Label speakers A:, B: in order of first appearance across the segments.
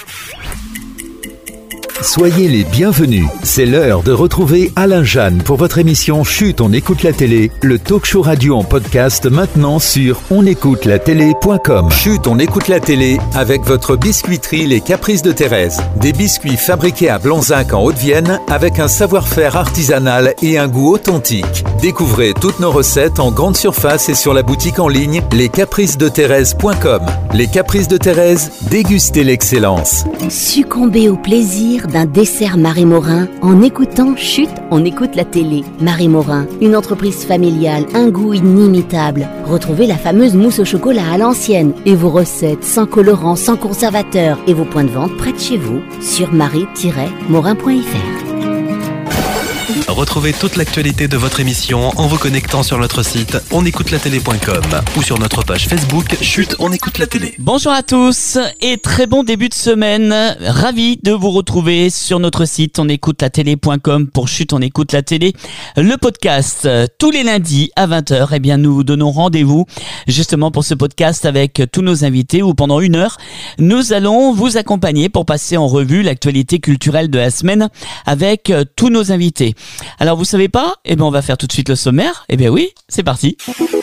A: Soyez les bienvenus. C'est l'heure de retrouver Alain Jeanne pour votre émission Chut, on écoute la télé, le talk show radio en podcast maintenant sur onécoutelatélé.com. Chut, on écoute la télé avec votre biscuiterie Les Caprices de Thérèse. Des biscuits fabriqués à Blanzac en Haute-Vienne avec un savoir-faire artisanal et un goût authentique. Découvrez toutes nos recettes en grande surface et sur la boutique en ligne lescapricesdethérèse.com. Les Caprices de Thérèse, dégustez l'excellence.
B: Succombez au plaisir d'un dessert Marie Morin en écoutant Chut, on écoute la télé. Marie Morin, une entreprise familiale, un goût inimitable. Retrouvez la fameuse mousse au chocolat à l'ancienne et vos recettes sans colorant, sans conservateur et vos points de vente près de chez vous sur marie-morin.fr.
C: Retrouvez toute l'actualité de votre émission en vous connectant sur notre site onécoutelatélé.com ou sur notre page Facebook Chut, on écoute la télé.
D: Bonjour à tous et très bon début de semaine. Ravi de vous retrouver sur notre site onécoutelatélé.com pour Chut, on écoute la télé. Le podcast tous les lundis à 20h. Eh bien, nous vous donnons rendez-vous justement pour ce podcast avec tous nos invités où pendant 1 heure, nous allons vous accompagner pour passer en revue l'actualité culturelle de la semaine avec tous nos invités. Alors vous savez pas ? Eh bien on va faire tout de suite le sommaire. Eh bien oui, c'est parti.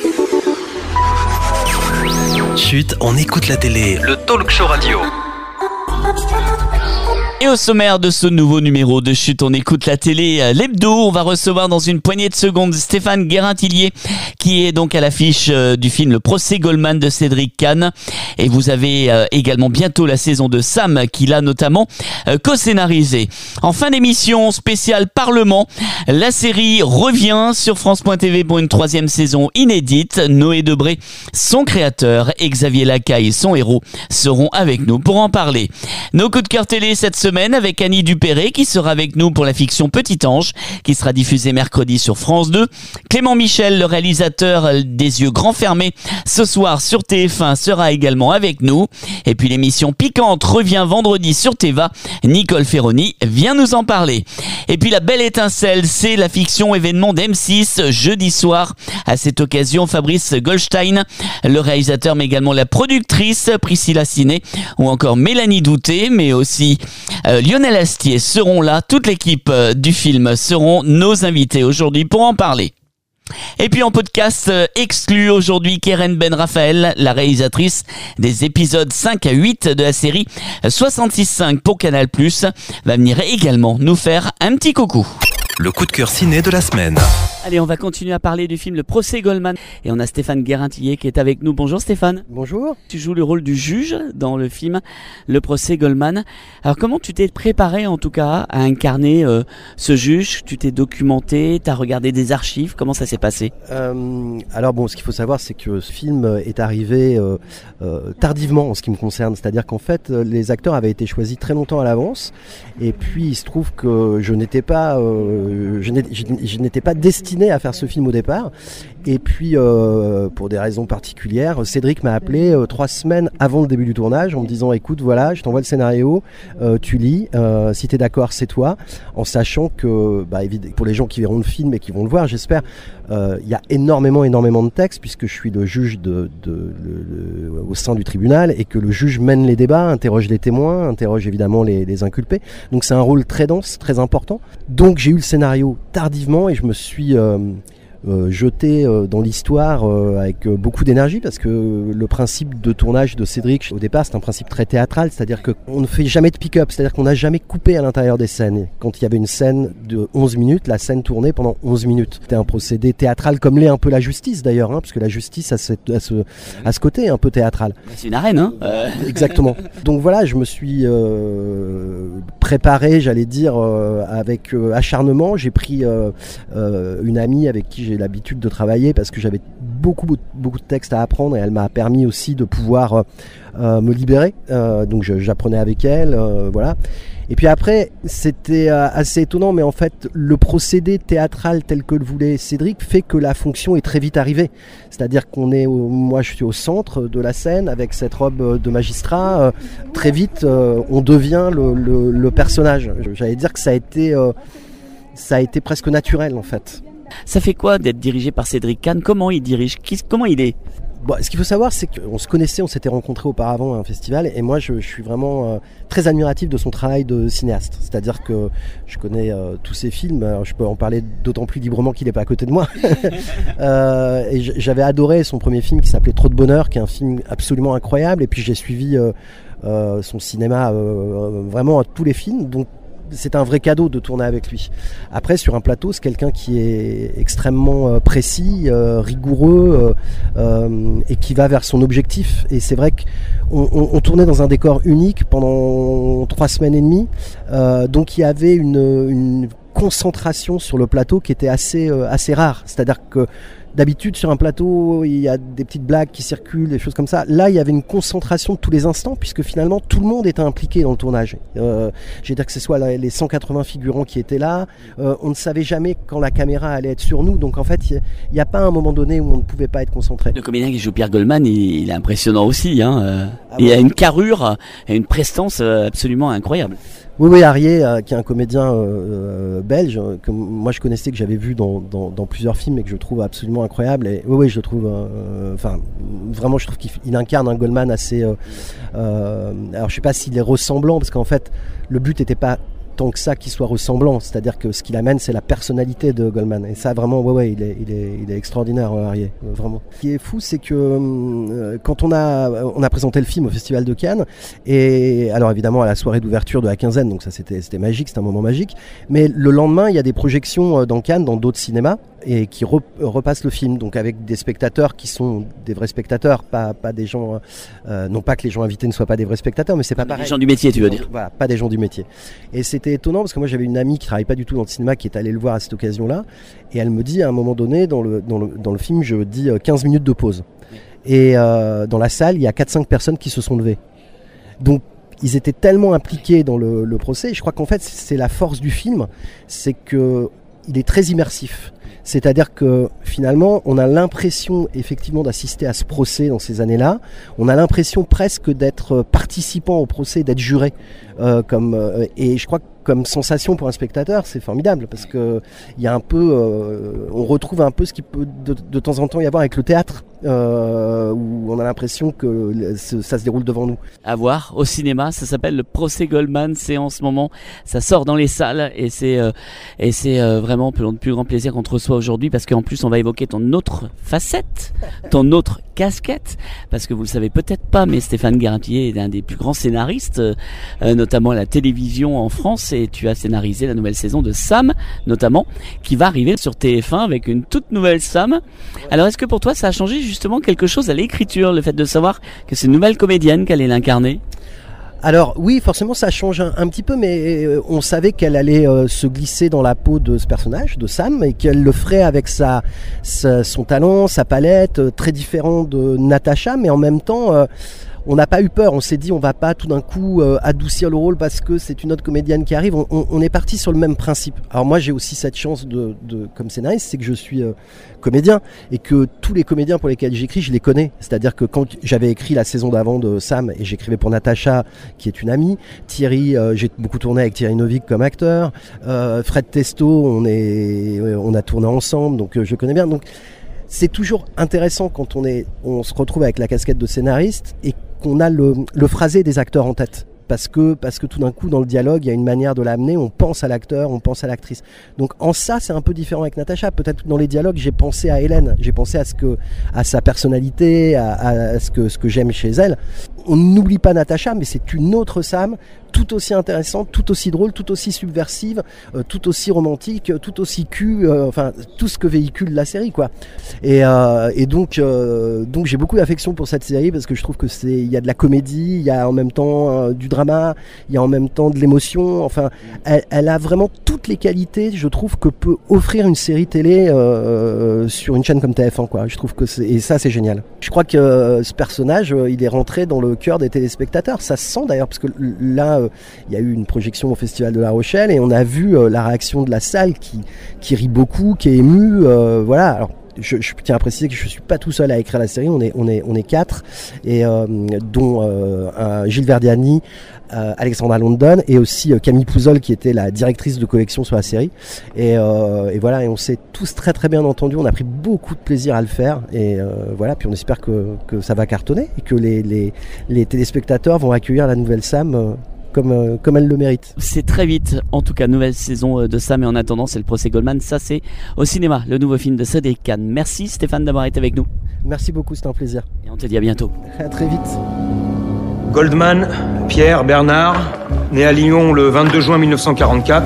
C: Chut, on écoute la télé, le talk show radio.
D: Et au sommaire de ce nouveau numéro de Chut, on écoute la télé, l'hebdo, on va recevoir dans une poignée de secondes Stéphane Guérin-Tillier qui est donc à l'affiche du film Le procès Goldman de Cédric Kahn. Et vous avez également bientôt la saison de Sam qui l'a notamment co-scénarisé. En fin d'émission spéciale Parlement, la série revient sur France.tv pour une 3e saison inédite. Noé Debré, son créateur, et Xavier Lacaille, son héros, seront avec nous pour en parler. Nos coups de cœur télé cette semaine avec Annie Dupéré qui sera avec nous pour la fiction Petit Ange qui sera diffusée mercredi sur France 2. Clément Michel, le réalisateur des yeux grands fermés, ce soir sur TF1 sera également avec nous. Et puis l'émission Piquante revient vendredi sur Teva. Nicole Ferroni vient nous en parler. Et puis la belle étincelle, c'est la fiction événement d'M6 jeudi soir. À cette occasion, Fabrice Goldstein, le réalisateur mais également la productrice Priscilla Ciné ou encore Mélanie Douté, mais aussi Lionel Astier seront là. Toute l'équipe du film seront nos invités aujourd'hui pour en parler. Et puis en podcast exclu aujourd'hui, Keren Ben Raphaël, la réalisatrice des épisodes 5 à 8 de la série 66.5 pour Canal+, va venir également nous faire un petit coucou.
C: Le coup de cœur ciné de la semaine.
D: Allez, on va continuer à parler du film Le procès Goldman. Et on a Stéphane Guérin-Tillier qui est avec nous. Bonjour Stéphane.
E: Bonjour.
D: Tu joues le rôle du juge dans le film Le procès Goldman. Alors comment tu t'es préparé en tout cas à incarner ce juge ? Tu t'es documenté, tu as regardé des archives, comment ça s'est passé ?
E: Alors bon, ce qu'il faut savoir, c'est que ce film est arrivé tardivement en ce qui me concerne. C'est-à-dire qu'en fait, les acteurs avaient été choisis très longtemps à l'avance. Et puis il se trouve que je n'étais pas destiné à faire ce film au départ. Et puis pour des raisons particulières, Cédric m'a appelé 3 semaines avant le début du tournage en me disant écoute, voilà, je t'envoie le scénario, tu lis, si t'es d'accord c'est toi, en sachant que pour les gens qui verront le film et qui vont le voir, j'espère, il y a énormément de texte puisque je suis le juge au sein du tribunal et que le juge mène les débats, interroge les témoins, interroge évidemment les inculpés. Donc c'est un rôle très dense, très important. Donc j'ai eu le scénario tardivement et je me suis jeté dans l'histoire avec beaucoup d'énergie parce que le principe de tournage de Cédric au départ c'est un principe très théâtral, c'est-à-dire qu'on ne fait jamais de pick-up, c'est-à-dire qu'on n'a jamais coupé à l'intérieur des scènes. Quand il y avait une scène de 11 minutes, la scène tournait pendant 11 minutes. C'était un procédé théâtral comme l'est un peu la justice d'ailleurs, parce que la justice a ce côté un peu théâtral.
D: C'est une arène, hein
E: Exactement. Donc voilà, je me suis préparé, j'allais dire, avec acharnement. J'ai pris une amie avec qui j'ai l'habitude de travailler parce que j'avais beaucoup de textes à apprendre et elle m'a permis aussi de pouvoir me libérer. Donc j'apprenais avec elle, voilà. Et puis après, c'était assez étonnant, mais en fait, le procédé théâtral tel que le voulait Cédric fait que la fonction est très vite arrivée. C'est-à-dire moi je suis au centre de la scène avec cette robe de magistrat. Très vite, on devient le personnage. J'allais dire que ça a été presque naturel en fait.
D: Ça fait quoi d'être dirigé par Cédric Kahn ? Comment il dirige ? Comment il est ?
E: Bon, ce qu'il faut savoir, c'est qu'on se connaissait, on s'était rencontrés auparavant à un festival, et moi je suis vraiment très admiratif de son travail de cinéaste. C'est-à-dire que je connais tous ses films, alors je peux en parler d'autant plus librement qu'il n'est pas à côté de moi. Et j'avais adoré son premier film qui s'appelait Trop de bonheur, qui est un film absolument incroyable, et puis j'ai suivi son cinéma vraiment à tous les films, donc c'est un vrai cadeau de tourner avec lui. Après, sur un plateau, c'est quelqu'un qui est extrêmement précis, rigoureux et qui va vers son objectif. Et c'est vrai qu'on tournait dans un décor unique pendant 3 semaines et demie. Donc il y avait une concentration sur le plateau qui était assez rare. C'est-à-dire que d'habitude, sur un plateau, il y a des petites blagues qui circulent, des choses comme ça. Là, il y avait une concentration de tous les instants, puisque finalement, tout le monde était impliqué dans le tournage. J'ai dire que ce soit les 180 figurants qui étaient là. On ne savait jamais quand la caméra allait être sur nous. Donc, en fait, il n'y a pas un moment donné où on ne pouvait pas être concentré.
D: Le comédien qui joue Pierre Goldman, il est impressionnant aussi. Il a une carrure et une prestance absolument incroyable.
E: Oui, Arié, qui est un comédien belge, que moi je connaissais, que j'avais vu dans plusieurs films et que je trouve absolument incroyable. Et oui, je le trouve, vraiment, je trouve qu'il incarne un Goldman assez. Alors, je sais pas s'il est ressemblant, parce qu'en fait, le but n'était pas tant que ça qu'il soit ressemblant, c'est-à-dire que ce qu'il amène, c'est la personnalité de Goldman, et ça vraiment il est extraordinaire, Arié, vraiment. Ce qui est fou, c'est que quand on a présenté le film au Festival de Cannes, et alors évidemment à la soirée d'ouverture de la quinzaine, donc ça c'était magique, c'était un moment magique, mais le lendemain il y a des projections dans Cannes, dans d'autres cinémas, et qui repassent le film, donc avec des spectateurs qui sont des vrais spectateurs, pas des gens, non pas que les gens invités ne soient pas des vrais spectateurs, mais c'est pas pareil.
D: Des gens du métier, tu veux dire.
E: Voilà, pas des gens du métier. Et c'était étonnant, parce que moi j'avais une amie qui travaille pas du tout dans le cinéma, qui est allée le voir à cette occasion-là, et elle me dit à un moment donné, dans le film, je dis 15 minutes de pause. Et dans la salle, il y a 4-5 personnes qui se sont levées. Donc ils étaient tellement impliqués dans le procès, et je crois qu'en fait c'est la force du film, c'est que il est très immersif. C'est-à-dire que finalement, on a l'impression effectivement d'assister à ce procès dans ces années-là. On a l'impression presque d'être participant au procès, d'être juré. Et je crois que comme sensation pour un spectateur, c'est formidable, parce que il y a un peu, on retrouve un peu ce qui peut de temps en temps y avoir avec le théâtre, où on a l'impression que ça se déroule devant nous.
D: À voir au cinéma, ça s'appelle le procès Goldman, c'est en ce moment, ça sort dans les salles, et c'est vraiment le plus grand plaisir qu'on te reçoit aujourd'hui, parce qu'en plus on va évoquer ton autre facette, ton autre casquette, parce que vous le savez peut-être pas, mais Stéphane Guérintillier est un des plus grands scénaristes, notamment à la télévision en France, et tu as scénarisé la nouvelle saison de Sam, notamment, qui va arriver sur TF1 avec une toute nouvelle Sam. Alors est-ce que pour toi ça a changé justement quelque chose à l'écriture, le fait de savoir que c'est une nouvelle comédienne qu'elle allait l'incarner?
E: Alors oui, forcément ça change un petit peu, mais on savait qu'elle allait se glisser dans la peau de ce personnage, de Sam, et qu'elle le ferait avec son talent, sa palette, très différent de Natacha, mais en même temps... on n'a pas eu peur, on s'est dit on va pas tout d'un coup adoucir le rôle parce que c'est une autre comédienne qui arrive, on est parti sur le même principe. Alors moi j'ai aussi cette chance comme scénariste, c'est que je suis comédien, et que tous les comédiens pour lesquels j'écris, je les connais. C'est-à-dire que quand j'avais écrit la saison d'avant de Sam, et j'écrivais pour Natacha, qui est une amie, Thierry, j'ai beaucoup tourné avec Thierry Novik comme acteur, Fred Testo, on a tourné ensemble, donc je connais bien. Donc c'est toujours intéressant quand on se retrouve avec la casquette de scénariste et qu'on a le phrasé des acteurs en tête. Parce que tout d'un coup, dans le dialogue, il y a une manière de l'amener, on pense à l'acteur, on pense à l'actrice. Donc en ça, c'est un peu différent avec Natacha. Peut-être que dans les dialogues, j'ai pensé à Hélène, j'ai pensé à sa personnalité, à ce que j'aime chez elle. On n'oublie pas Natacha, mais c'est une autre Sam, tout aussi intéressante, tout aussi drôle, tout aussi subversive, tout aussi romantique, tout aussi enfin tout ce que véhicule la série, quoi. Et donc j'ai beaucoup d'affection pour cette série, parce que je trouve que il y a de la comédie, il y a en même temps du drama, il y a en même temps de l'émotion. Enfin, elle a vraiment toutes les qualités, je trouve, que peut offrir une série télé sur une chaîne comme TF1, quoi. Je trouve que et ça c'est génial. Je crois que ce personnage, il est rentré dans le cœur des téléspectateurs. Ça se sent d'ailleurs, parce que là, il y a eu une projection au Festival de La Rochelle, et on a vu la réaction de la salle qui rit beaucoup, qui est émue. Voilà. Alors, je tiens à préciser que je suis pas tout seul à écrire la série, on est 4, et dont Gilles Verdiani, Alexandra London et aussi Camille Pouzol qui était la directrice de collection sur la série, et voilà, et on s'est tous très très bien entendus, on a pris beaucoup de plaisir à le faire, et voilà, puis on espère que ça va cartonner et que les téléspectateurs vont accueillir la nouvelle Sam comme elle le mérite.
D: C'est très vite, en tout cas, nouvelle saison de Sam, et en attendant c'est le procès Goldman, ça c'est au cinéma, le nouveau film de Cédric Kahn. Merci Stéphane d'avoir été avec nous.
E: Merci beaucoup, c'était un plaisir.
D: Et on te dit à bientôt.
E: À très vite.
F: Goldman, Pierre Bernard, né à Lyon le 22 juin 1944.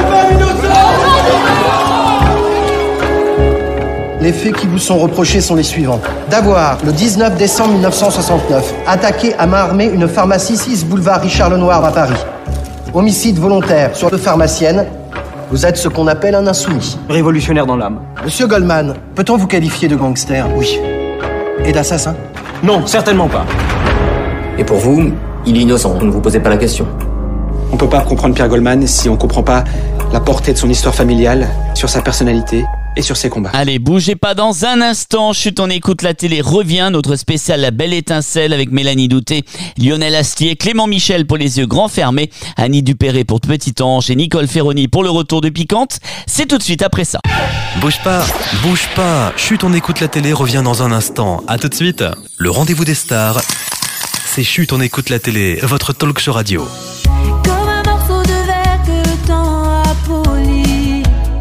G: Les faits qui vous sont reprochés sont les suivants. D'avoir, le 19 décembre 1969, attaqué à main armée une pharmacie 6 boulevard Richard Lenoir à Paris. Homicide volontaire sur deux pharmaciennes. Vous êtes ce qu'on appelle un insoumis.
F: Révolutionnaire dans l'âme.
G: Monsieur Goldman, peut-on vous qualifier de gangster? Oui. Et d'assassin?
F: Non, certainement pas.
H: Et pour vous, il est innocent, ne vous posez pas la question.
I: On peut pas comprendre Pierre Goldman si on comprend pas la portée de son histoire familiale, sur sa personnalité et sur ses combats.
D: Allez, bougez pas, dans un instant, Chut, on écoute la télé revient, notre spécial La Belle Étincelle avec Mélanie Douté, Lionel Astier, Clément Michel pour Les Yeux Grands Fermés, Annie Dupéré pour Petit Ange et Nicole Ferroni pour Le Retour de Piquante. C'est tout de suite après ça.
C: Bouge pas, Chut, on écoute la télé revient dans un instant. À tout de suite. Le rendez-vous des stars, c'est Chut, on écoute la télé, votre talk show radio.
J: Comme un morceau de verre que le temps a poli,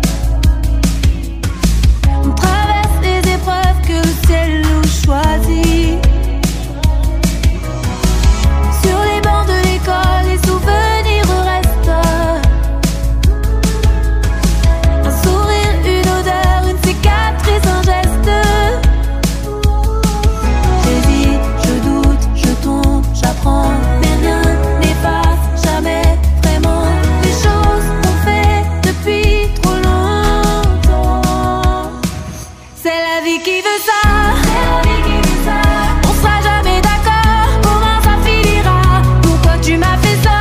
J: on traverse les épreuves que le ciel nous choisit. Sur les bancs de l'école, les souvenirs restent. Un sourire, une odeur, une cicatrice, un geste. J'hésite, je doute, je tombe, j'apprends, mais rien n'efface jamais vraiment les choses qu'on fait depuis trop longtemps. C'est la vie qui veut ça. On sera jamais d'accord. Comment ça finira? Pourquoi tu m'as fait ça?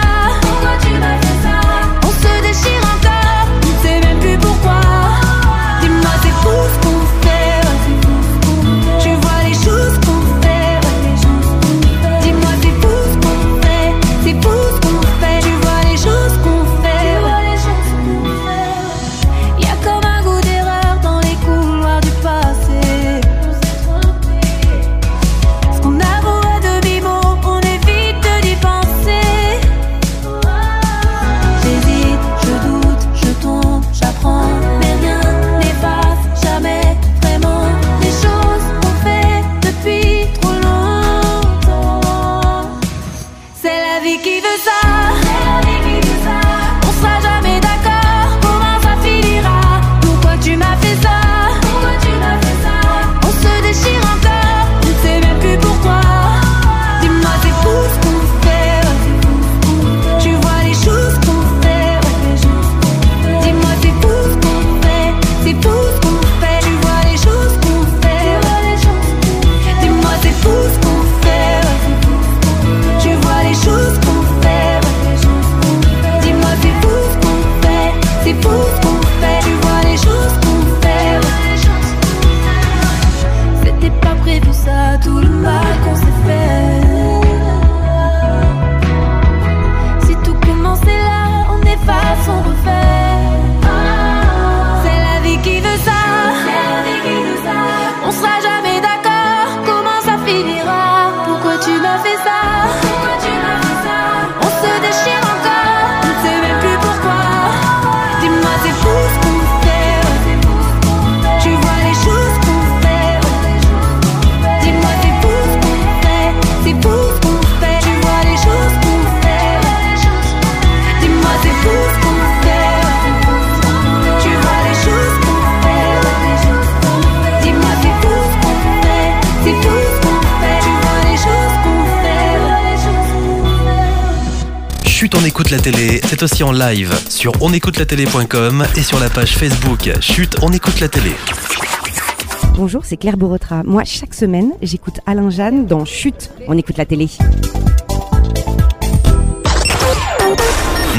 J: On se déchire encore. On ne sait même plus pourquoi. Dis-moi c'est fou ce qu'on fait. Tu vois les choses qu'on fait. Dis-moi c'est fou ce qu'on fait. C'est fou ce qu'on fait. Tu vois les choses qu'on fait. Y a comme un goût d'erreur dans les couloirs du passé. Ce qu'on avoue à demi-mot, on évite d'y penser. J'hésite, je doute, je tombe, j'apprends, mais rien n'efface jamais vraiment les choses qu'on fait depuis trop longtemps. C'est la vie qui veut ça. On sera jamais d'accord. Comment ça finira? Pourquoi tu m'as fait ça? On se déchire encore. On ne sait même plus pourquoi. Dis-moi c'est fou ce qu'on fait. Tu vois les choses qu'on fait. Dis-moi c'est fou ce qu'on fait. C'est fou ce qu'on fait. Tu vois les choses qu'on fait. Dis-moi c'est fou ce qu'on fait. Tu vois les choses qu'on fait. Dis-moi c'est fou ce qu'on fait. C'est fou ce qu'on fait. Tu vois les choses qu'on fait. C'était pas prévu ça, tout le mal qu'on s'est fait. Si tout commençait là, on efface, on refait. C'est la vie qui veut ça. On sera jamais d'accord. Comment ça finira? Pourquoi tu m'as fait ça? On se déchire encore. On ne sait même plus pourquoi. Dis-moi c'est fou ce qu'on fait. Tu vois les choses qu'on fait. Dis-moi c'est fou ce qu'on fait. C'est fou ce qu'on fait. Tu vois les choses qu'on fait. Dis-moi c'est fou ce qu'on fait. Tu vois les choses qu'on fait. Dis-moi c'est fou ce qu'on fait. C'est fou ce qu'on fait. Tu vois les choses qu'on fait.
C: Chut, on écoute la télé, c'est aussi en live sur onécoutelatélé.com et sur la page Facebook Chut, on écoute la télé.
K: Bonjour, c'est Claire Borotra. Moi, chaque semaine, j'écoute Alain Jeanne dans Chut, on écoute la télé.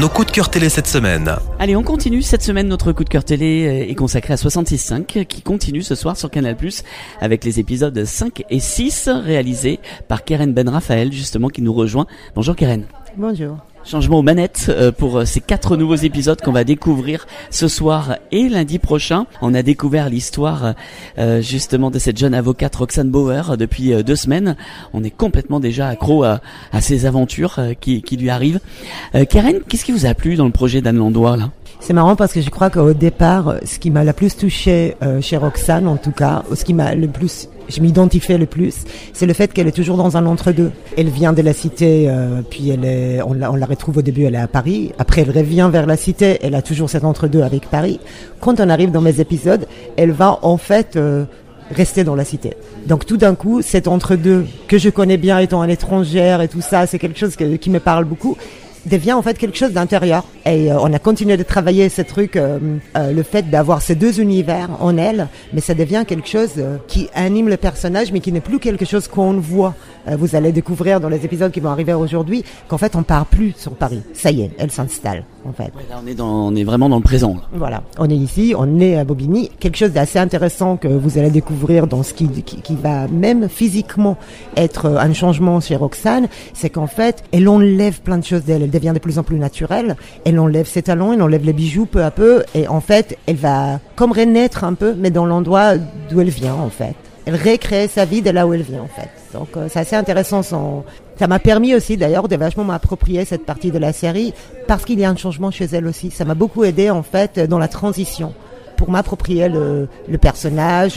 C: nos coups de cœur télé cette semaine.
D: Allez, on continue. Cette semaine, notre coup de cœur télé est consacré à 66.5 qui continue ce soir sur Canal+, avec les épisodes 5 et 6 réalisés par Keren Ben Raphaël, justement, qui nous rejoint. Bonjour Keren.
L: Bonjour.
D: Changement aux manettes pour ces 4 nouveaux épisodes qu'on va découvrir ce soir et lundi prochain. On a découvert l'histoire justement de cette jeune avocate Roxane Bauer depuis 2 semaines. On est complètement déjà accro à ces aventures qui lui arrivent. Keren, qu'est-ce qui vous a plu dans le projet d'Anne Landois là ?
L: C'est marrant parce que je crois qu'au départ, ce qui m'a le plus touché chez Roxane, en tout cas, ce qui m'a le plus, je m'identifiais le plus, c'est le fait qu'elle est toujours dans un entre-deux. Elle vient de la cité, puis on la retrouve au début, elle est à Paris. Après, elle revient vers la cité, elle a toujours cet entre-deux avec Paris. Quand on arrive dans mes épisodes, elle va en fait rester dans la cité. Donc tout d'un coup, cet entre-deux que je connais bien étant une étrangère et tout ça, c'est quelque chose qui me parle beaucoup, devient en fait quelque chose d'intérieur. Et on a continué de travailler ce truc, le fait d'avoir ces 2 univers en elle, mais ça devient quelque chose qui anime le personnage, mais qui n'est plus quelque chose qu'on voit. Vous allez découvrir dans les épisodes qui vont arriver aujourd'hui qu'en fait on part plus sur Paris. Ça y est, elle s'installe en fait.
D: Ouais, là on est vraiment dans le présent. Là.
L: Voilà, on est ici, on est à Bobigny. Quelque chose d'assez intéressant que vous allez découvrir dans ce qui va même physiquement être un changement chez Roxane, c'est qu'en fait elle enlève plein de choses d'elle. Elle devient de plus en plus naturelle. Elle enlève ses talons, elle enlève les bijoux peu à peu, et en fait elle va comme renaître un peu, mais dans l'endroit d'où elle vient en fait. Elle recrée sa vie de là où elle vient en fait. Donc c'est assez intéressant. Ça m'a permis aussi d'ailleurs de vachement m'approprier cette partie de la série parce qu'il y a un changement chez elle aussi. Ça m'a beaucoup aidé en fait dans la transition pour m'approprier le personnage,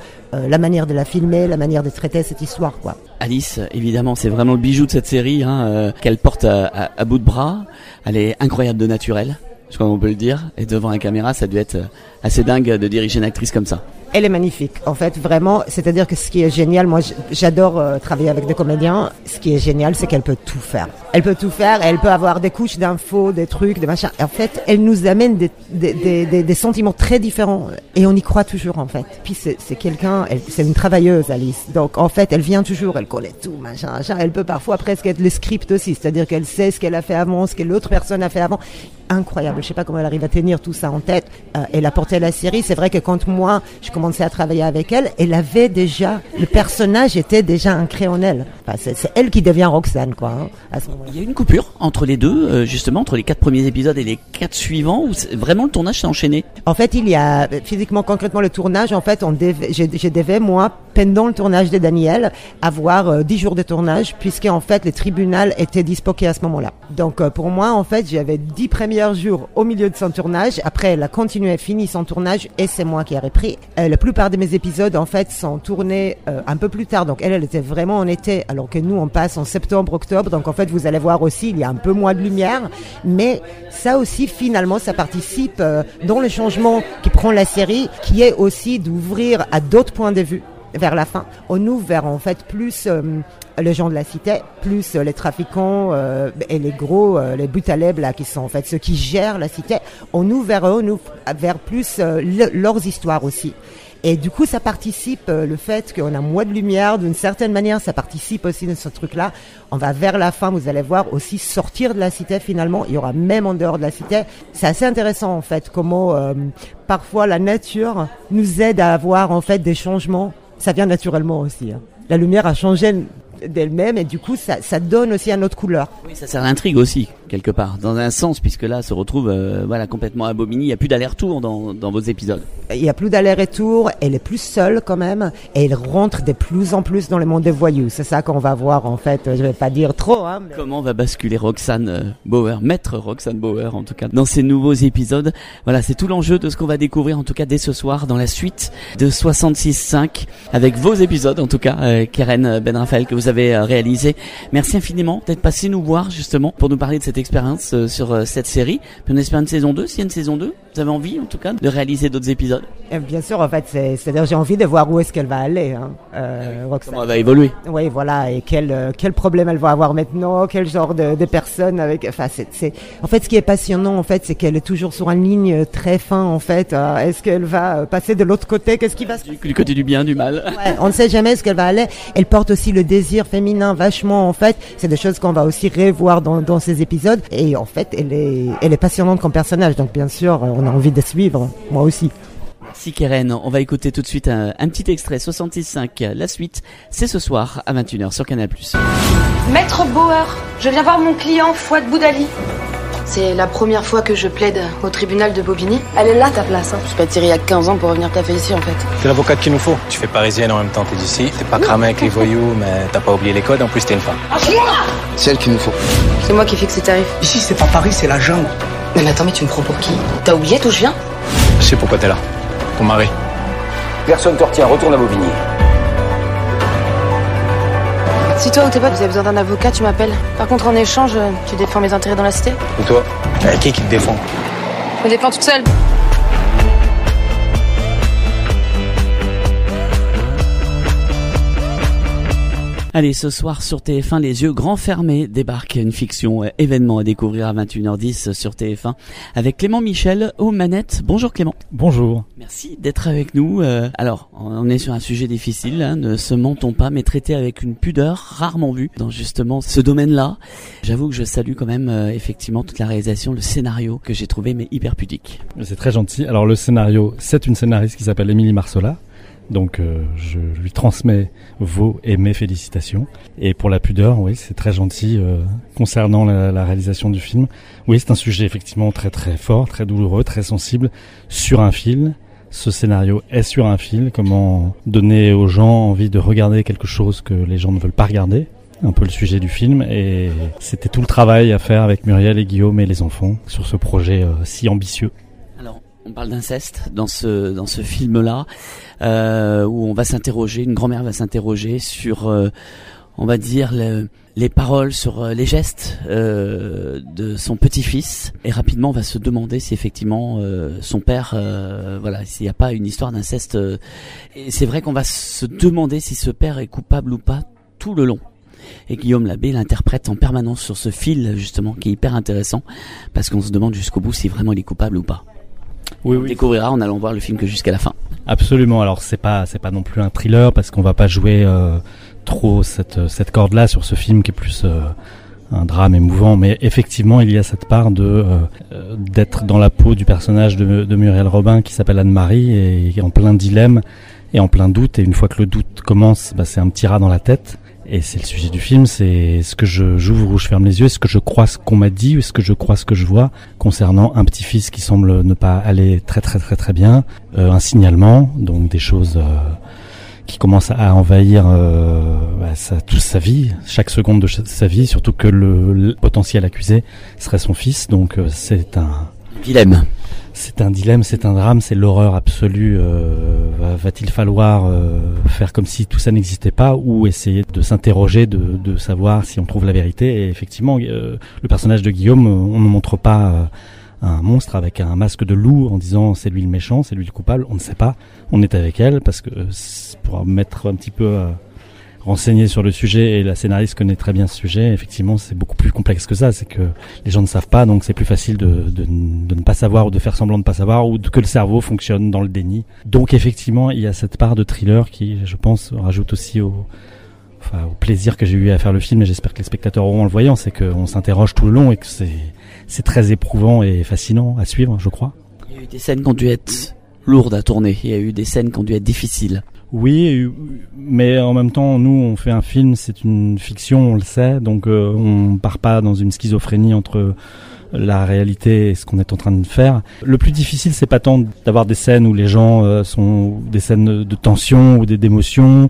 L: la manière de la filmer, la manière de traiter cette histoire quoi.
D: Alice, évidemment, c'est vraiment le bijou de cette série qu'elle porte à bout de bras. Elle est incroyable de naturel, je crois qu'on peut le dire. Et devant la caméra, ça doit être assez dingue de diriger une actrice comme ça.
L: Elle est magnifique, en fait, vraiment. C'est-à-dire que ce qui est génial, moi j'adore travailler avec des comédiens. Ce qui est génial, c'est qu'elle peut tout faire. Elle peut tout faire, elle peut avoir des couches d'infos, des trucs, des machins. En fait, elle nous amène des sentiments très différents et on y croit toujours, en fait. Puis c'est c'est une travailleuse, Alice. Donc, en fait, elle vient toujours, elle connaît tout, machin. Elle peut parfois presque être le script aussi, c'est-à-dire qu'elle sait ce qu'elle a fait avant, ce que l'autre personne a fait avant. Incroyable, je sais pas comment elle arrive à tenir tout ça en tête. Elle a porté la série. C'est vrai que quand moi, je commençais à travailler avec elle, avait déjà, le personnage était déjà ancré en elle. Enfin, c'est elle qui devient Roxane, quoi, à ce moment-là.
D: Il y a une coupure entre les deux, justement, entre les 4 premiers épisodes et les 4 suivants, où vraiment le tournage s'est enchaîné.
L: En fait, il y a, physiquement, concrètement, le tournage, en fait, je devais, moi, pendant le tournage de Daniel, avoir 10 jours de tournage, puisque, en fait, le tribunal était dispoqué à ce moment-là. Donc, pour moi, en fait, j'avais 10 premiers jours au milieu de son tournage. Après, elle a continué, fini son tournage, et c'est moi qui ai repris. La plupart de mes épisodes, en fait, sont tournés un peu plus tard. Donc, elle était vraiment en été, alors que nous, on passe en septembre, octobre. Donc, en fait, vous allez voir aussi, il y a un peu moins de lumière. Mais ça aussi, finalement, ça participe dans le changement qui prend la série, qui est aussi d'ouvrir à d'autres points de vue vers la fin. On ouvre vers, en fait, plus les gens de la cité, plus les trafiquants et les gros, les butalèbes là, qui sont en fait ceux qui gèrent la cité. On ouvre vers eux, on ouvre vers plus leurs histoires aussi. Et du coup, ça participe, le fait qu'on a moins de lumière, d'une certaine manière, ça participe aussi de ce truc-là. On va vers la fin, vous allez voir, aussi sortir de la cité finalement. Il y aura même en dehors de la cité. C'est assez intéressant en fait, comment parfois la nature nous aide à avoir en fait des changements. Ça vient naturellement aussi. Hein. La lumière a changé d'elle-même et du coup ça donne aussi une autre couleur.
D: Oui, ça sert à l'intrigue aussi quelque part, dans un sens, puisque là se retrouve complètement à Bobigny. Il n'y a plus d'aller-retour dans vos épisodes.
L: Il n'y a plus d'aller-retour, elle est plus seule quand même et elle rentre de plus en plus dans le monde des voyous. C'est ça qu'on va voir en fait, je vais pas dire trop. Hein, mais...
D: Comment va basculer Roxane Bauer, maître Roxane Bauer en tout cas, dans ces nouveaux épisodes. Voilà, c'est tout l'enjeu de ce qu'on va découvrir en tout cas dès ce soir dans la suite de 66.5 avec vos épisodes en tout cas, Keren Ben Raphaël, que vous avez réalisé. Merci infiniment d'être passé nous voir justement pour nous parler de cette expérience sur cette série. Puis on espère une saison 2, s'il y a une saison 2. Vous avez envie, en tout cas, de réaliser d'autres épisodes?
L: Et bien sûr, en fait, c'est-à-dire j'ai envie de voir où est-ce qu'elle va aller, hein, Roxane.
D: Comment elle va évoluer?
L: Oui, voilà, et quel problème elle va avoir maintenant, quel genre de personne avec. Enfin, en fait, ce qui est passionnant, en fait, c'est qu'elle est toujours sur une ligne très fin, en fait. Est-ce qu'elle va passer de l'autre côté? Qu'est-ce qui va se passer?
D: Du côté du bien, du mal.
L: Ouais, on ne sait jamais ce qu'elle va aller. Elle porte aussi le désir féminin vachement, en fait. C'est des choses qu'on va aussi revoir dans ces épisodes. Et en fait, elle est passionnante comme personnage. Donc, bien sûr, on a envie de suivre. Moi aussi.
D: Merci Keren, on va écouter tout de suite un petit extrait 66.5. La suite, c'est ce soir à 21h sur Canal+.
M: Maître Bauer, je viens voir mon client Fouad Boudali. C'est la première fois que je plaide au tribunal de Bobigny. Elle est là ta place, hein. Je suis pas tirée il y a 15 ans pour revenir taffer ici en fait.
N: C'est l'avocate qu'il nous faut. Tu fais parisienne en même temps, t'es d'ici. T'es pas cramé avec les voyous, mais t'as pas oublié les codes, en plus t'es une femme.
G: C'est elle qu'il nous faut.
M: C'est moi qui fixe les tarifs.
G: Ici, c'est pas Paris, c'est la jungle.
M: Mais attends, mais tu me prends pour qui? T'as oublié d'où je viens?
N: Je sais pourquoi t'es là. Ton mari.
H: Personne te retient, retourne à Bobigny.
M: Si toi ou tes potes vous avez besoin d'un avocat, tu m'appelles. Par contre, en échange, tu défends mes intérêts dans la cité?
N: Et toi? Qui te défend?
M: Je me défends toute seule.
D: Allez, ce soir sur TF1, les yeux grands fermés, débarque une fiction événement à découvrir à 21h10 sur TF1 avec Clément Michel aux manettes. Bonjour Clément.
O: Bonjour.
D: Merci d'être avec nous. Alors, on est sur un sujet difficile, hein, ne se mentons pas, mais traité avec une pudeur rarement vue dans justement ce domaine-là. J'avoue que je salue quand même effectivement toute la réalisation, le scénario que j'ai trouvé mais hyper pudique.
O: C'est très gentil. Alors le scénario, c'est une scénariste qui s'appelle Émilie Marsola. Donc je lui transmets vos et mes félicitations. Et pour la pudeur, oui, c'est très gentil concernant la réalisation du film. Oui, c'est un sujet effectivement très très fort, très douloureux, très sensible sur un fil. Ce scénario est sur un fil. Comment donner aux gens envie de regarder quelque chose que les gens ne veulent pas regarder. Un peu le sujet du film. Et c'était tout le travail à faire avec Muriel et Guillaume et les enfants sur ce projet si ambitieux.
D: On parle d'inceste dans ce film-là, où on va s'interroger, une grand-mère va s'interroger sur, on va dire, les paroles, sur les gestes de son petit-fils. Et rapidement, on va se demander si effectivement son père, voilà, s'il n'y a pas une histoire d'inceste. Et c'est vrai qu'on va se demander si ce père est coupable ou pas tout le long. Et Guillaume Labbé l'interprète en permanence sur ce fil, justement, qui est hyper intéressant, parce qu'on se demande jusqu'au bout si vraiment il est coupable ou pas.
O: Oui,
D: on découvrira en allant voir le film que jusqu'à la fin.
O: Absolument. Alors c'est pas non plus un thriller parce qu'on va pas jouer trop cette corde-là sur ce film qui est plus un drame émouvant. Mais effectivement, il y a cette part d'être dans la peau du personnage de Muriel Robin qui s'appelle Anne-Marie et en plein dilemme et en plein doute. Et une fois que le doute commence, c'est un petit rat dans la tête. Et c'est le sujet du film, c'est ce que j'ouvre ou je ferme les yeux, est-ce que je crois ce qu'on m'a dit ou est-ce que je crois ce que je vois concernant un petit-fils qui semble ne pas aller très très très très bien, un signalement, donc des choses qui commencent à envahir toute sa vie, chaque seconde de sa vie, surtout que le potentiel accusé serait son fils, donc c'est un
D: dilemme.
O: C'est un dilemme, c'est un drame, c'est l'horreur absolue. Va-t-il falloir faire comme si tout ça n'existait pas ou essayer de s'interroger, de savoir si on trouve la vérité. Et effectivement, le personnage de Guillaume, on ne montre pas un monstre avec un masque de loup en disant c'est lui le méchant, c'est lui le coupable. On ne sait pas. On est avec elle parce que pour mettre un petit peu renseigné sur le sujet et la scénariste connaît très bien ce sujet, effectivement c'est beaucoup plus complexe que ça, c'est que les gens ne savent pas, donc c'est plus facile de ne pas savoir ou de faire semblant de ne pas savoir ou que le cerveau fonctionne dans le déni. Donc effectivement il y a cette part de thriller qui je pense rajoute aussi au plaisir que j'ai eu à faire le film et j'espère que les spectateurs auront en le voyant, c'est qu'on s'interroge tout le long et que c'est très éprouvant et fascinant à suivre, je crois.
D: Il y a eu des scènes qui ont dû être lourdes à tourner, il y a eu des scènes qui ont dû être difficiles.
O: Oui, mais en même temps, nous, on fait un film, c'est une fiction, on le sait, donc on part pas dans une schizophrénie entre la réalité et ce qu'on est en train de faire. Le plus difficile, c'est pas tant d'avoir des scènes où les gens sont des scènes de tension ou d'émotion.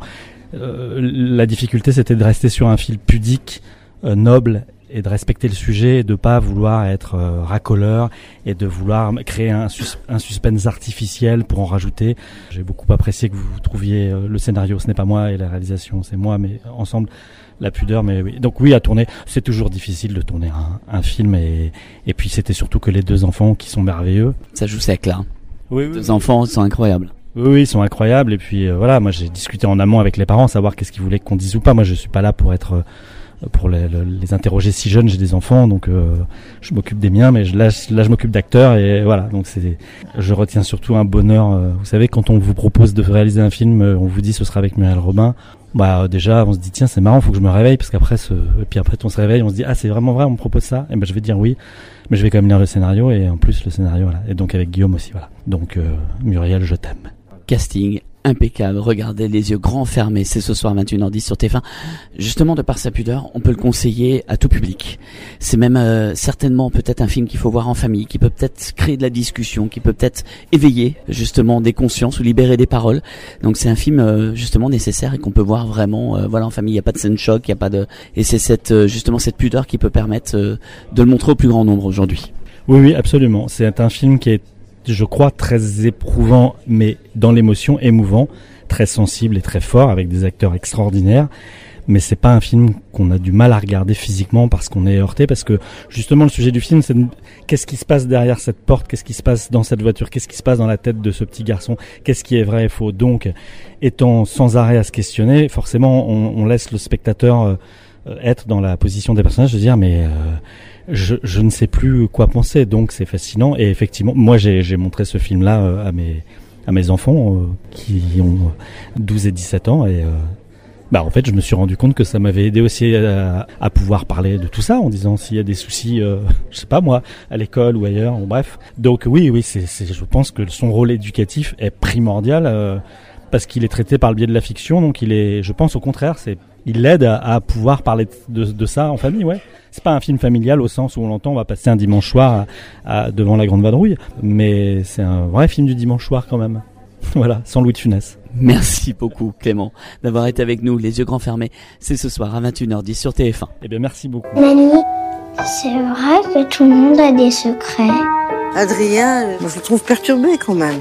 O: La difficulté, c'était de rester sur un fil pudique, noble, et de respecter le sujet et de pas vouloir être racoleur et de vouloir créer un suspense artificiel pour en rajouter. J'ai beaucoup apprécié que vous trouviez le scénario, ce n'est pas moi et la réalisation, c'est moi, mais ensemble la pudeur, mais oui. Donc oui, à tourner, c'est toujours difficile de tourner un film et puis c'était surtout que les 2 enfants qui sont merveilleux.
D: Ça joue sec là.
O: Oui.
D: 2 enfants sont incroyables.
O: Oui, ils sont incroyables et puis voilà, moi j'ai discuté en amont avec les parents, savoir qu'est-ce qu'ils voulaient qu'on dise ou pas. Moi je suis pas là pour les interroger si jeunes, j'ai des enfants, donc je m'occupe des miens, mais là je m'occupe d'acteurs et voilà. Donc je retiens surtout un bonheur. Vous savez, quand on vous propose de réaliser un film, on vous dit ce sera avec Muriel Robin. Bah déjà on se dit tiens c'est marrant, faut que je me réveille parce qu'après et puis après on se réveille, on se dit ah c'est vraiment vrai, on me propose ça, et ben je vais dire oui, mais je vais quand même lire le scénario et en plus le scénario voilà. Et donc avec Guillaume aussi voilà. Donc Muriel, je t'aime.
D: Casting impeccable, regardez les yeux grands fermés, c'est ce soir 21h10 sur TF1. Justement, de par sa pudeur, on peut le conseiller à tout public. C'est même certainement peut-être un film qu'il faut voir en famille, qui peut peut-être créer de la discussion, qui peut peut-être éveiller justement des consciences ou libérer des paroles. Donc c'est un film justement nécessaire et qu'on peut voir vraiment en famille. Il n'y a pas de scène choc, il y a pas de et c'est justement cette pudeur qui peut permettre de le montrer au plus grand nombre aujourd'hui.
O: Oui, absolument. C'est un film qui est, je crois, très éprouvant, mais dans l'émotion, émouvant, très sensible et très fort, avec des acteurs extraordinaires. Mais c'est pas un film qu'on a du mal à regarder physiquement parce qu'on est heurté, parce que justement le sujet du film, c'est qu'est-ce qui se passe derrière cette porte, qu'est-ce qui se passe dans cette voiture, qu'est-ce qui se passe dans la tête de ce petit garçon, qu'est-ce qui est vrai et faux. Donc, étant sans arrêt à se questionner, forcément, on laisse le spectateur être dans la position des personnages, de dire mais je ne sais plus quoi penser, donc c'est fascinant. Et effectivement, moi j'ai montré ce film-là à mes enfants qui ont 12 et 17 ans et en fait je me suis rendu compte que ça m'avait aidé aussi à pouvoir parler de tout ça en disant s'il y a des soucis, je sais pas moi, à l'école ou ailleurs, bref. Donc oui, je pense que son rôle éducatif est primordial parce qu'il est traité par le biais de la fiction, donc je pense au contraire, il l'aide à pouvoir parler de ça en famille, ouais. C'est pas un film familial au sens où on l'entend, on va passer un dimanche soir devant la Grande Vadrouille, mais c'est un vrai film du dimanche soir quand même. Voilà, sans Louis de Funès.
D: Merci beaucoup Clément d'avoir été avec nous, les yeux grands fermés. C'est ce soir à 21h10 sur TF1.
O: Eh bien merci beaucoup.
P: Mamie, c'est vrai que tout le monde a des secrets?
Q: Adrien, moi je le trouve perturbé quand même.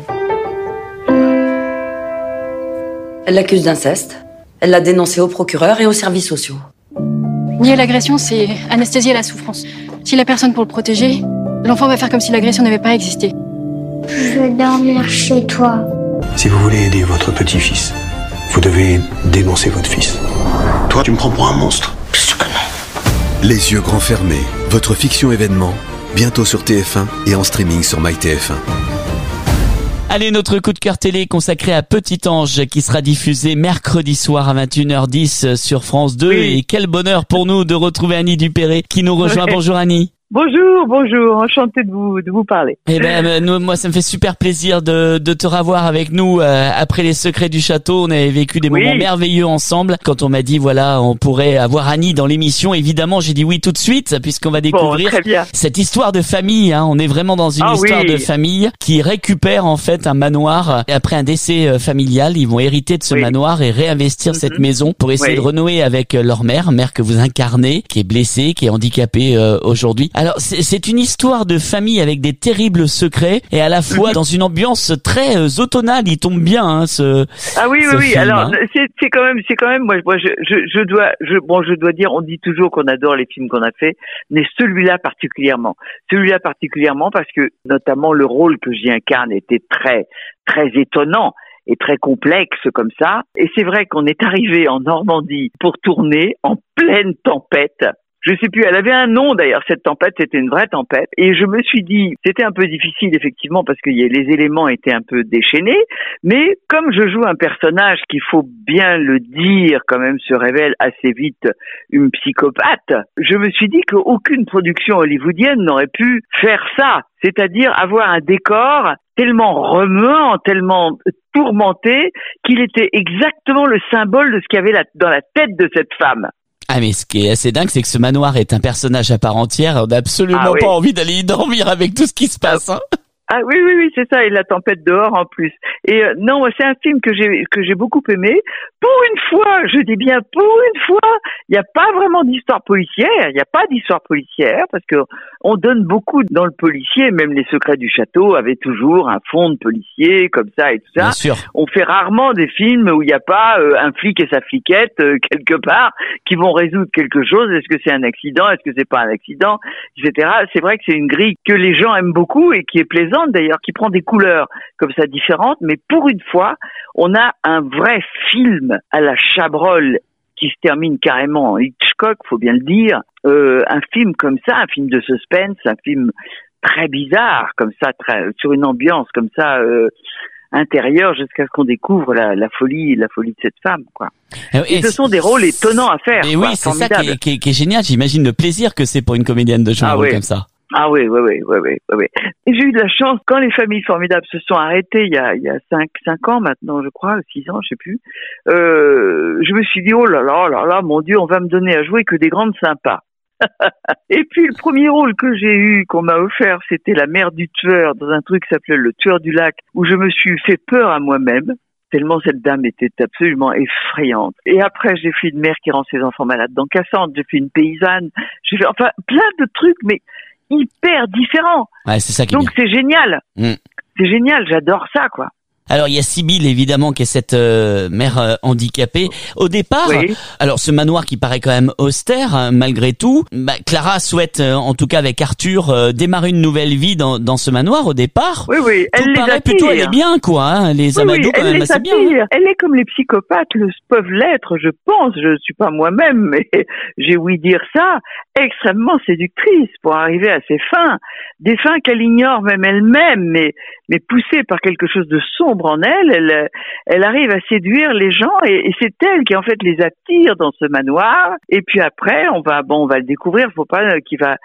M: Elle l'accuse d'inceste. Elle l'a dénoncé au procureur et aux services sociaux.
R: Nier l'agression, c'est anesthésier la souffrance. Si la personne pour le protéger, l'enfant va faire comme si l'agression n'avait pas existé.
P: Je veux dormir chez toi.
S: Si vous voulez aider votre petit-fils, vous devez dénoncer votre fils. Toi, tu me prends pour un monstre?
P: Bien sûr que non.
T: Les yeux grands fermés, votre fiction événement, bientôt sur TF1 et en streaming sur MyTF1.
D: Allez, notre coup de cœur télé consacré à Petit Ange qui sera diffusé mercredi soir à 21h10 sur France 2. Oui. Et quel bonheur pour nous de retrouver Annie Dupéré qui nous rejoint. Bonjour Annie.
U: Bonjour, enchanté de vous parler.
D: Eh ben, moi, ça me fait super plaisir de te revoir avec nous après les secrets du château. On avait vécu des moments merveilleux ensemble. Quand on m'a dit, voilà, on pourrait avoir Annie dans l'émission, évidemment, j'ai dit oui tout de suite, puisqu'on va découvrir cette histoire de famille. Hein. On est vraiment dans une histoire de famille qui récupère en fait un manoir. Et après un décès familial, ils vont hériter de ce manoir et réinvestir cette maison pour essayer de renouer avec leur mère que vous incarnez, qui est blessée, qui est handicapée aujourd'hui. Alors c'est une histoire de famille avec des terribles secrets et à la fois dans une ambiance très automnale. Il tombe bien ce
U: oui.
D: Film,
U: alors c'est quand même moi je dois dire, on dit toujours qu'on adore les films qu'on a fait, mais celui-là particulièrement parce que notamment le rôle que j'y incarne était très très étonnant et très complexe comme ça. Et c'est vrai qu'on est arrivé en Normandie pour tourner en pleine tempête. Je sais plus, elle avait un nom d'ailleurs, cette tempête, c'était une vraie tempête. Et je me suis dit, c'était un peu difficile effectivement parce que les éléments étaient un peu déchaînés, mais comme je joue un personnage qu'il faut bien le dire quand même se révèle assez vite une psychopathe, je me suis dit qu'aucune production hollywoodienne n'aurait pu faire ça, c'est-à-dire avoir un décor tellement remuant, tellement tourmenté qu'il était exactement le symbole de ce qu'il y avait dans la tête de cette femme.
D: Ah mais ce qui est assez dingue, c'est que ce manoir est un personnage à part entière. On n'a absolument pas envie d'aller y dormir avec tout ce qui se passe. Hein.
U: Ah oui, oui, oui, c'est ça, et La tempête dehors en plus. Et non, c'est un film que j'ai beaucoup aimé. Pour une fois, je dis bien pour une fois, il n'y a pas vraiment d'histoire policière. Il n'y a pas d'histoire policière parce que on donne beaucoup dans le policier. Même Les Secrets du Château avaient toujours un fond de policier comme ça et tout ça.
D: Bien sûr.
U: On fait rarement des films où il n'y a pas un flic et sa fliquette quelque part qui vont résoudre quelque chose. Est-ce que c'est un accident? Est-ce que c'est pas un accident? Etc. C'est vrai que c'est une grille que les gens aiment beaucoup et qui est plaisante d'ailleurs, qui prend des couleurs comme ça différentes, mais pour une fois, on a un vrai film à la Chabrol qui se termine carrément en Hitchcock, faut bien le dire. Un film comme ça, un film de suspense, un film très bizarre comme ça, sur une ambiance comme ça intérieure, jusqu'à ce qu'on découvre la folie de cette femme, quoi. Et ce sont des rôles étonnants à faire.
D: Et oui, c'est ça qui est génial. J'imagine le plaisir que c'est pour une comédienne de jouer un rôle comme ça.
U: Ah oui. Et j'ai eu de la chance quand les familles formidables se sont arrêtées il y a 5 ans maintenant, je crois, 6 ans, je sais plus. Je me suis dit oh là là, mon Dieu, on va me donner à jouer que des grandes sympas. Et puis le premier rôle que j'ai eu, qu'on m'a offert, c'était la mère du tueur dans un truc qui s'appelait Le Tueur du Lac, où je me suis fait peur à moi-même. Tellement cette dame était absolument effrayante. Et après, j'ai fait une mère qui rend ses enfants malades dans Cassandre, j'ai fait une paysanne, j'ai fait enfin plein de trucs, mais hyper différents.
D: Ouais, c'est ça qui est
U: Donc
D: bien.
U: c'est génial. C'est génial, j'adore ça, quoi.
D: Alors il y a Sibylle évidemment qui est cette mère handicapée. Au départ, alors ce manoir qui paraît quand même austère malgré tout, Clara souhaite en tout cas avec Arthur démarrer une nouvelle vie dans ce manoir au départ.
U: Oui, elle les attire.
D: Plutôt elle est bien quoi, hein, les amados quand même assez bien. Hein.
U: Elle est comme les psychopathes peuvent l'être, je pense. Je suis pas moi-même, mais j'ai ouï dire ça, extrêmement séductrice pour arriver à ses fins, des fins qu'elle ignore même elle-même, mais poussée par quelque chose de sombre en elle arrive à séduire les gens et c'est elle qui en fait les attire dans ce manoir. Et puis après, on va le découvrir. Faut pas qu'il va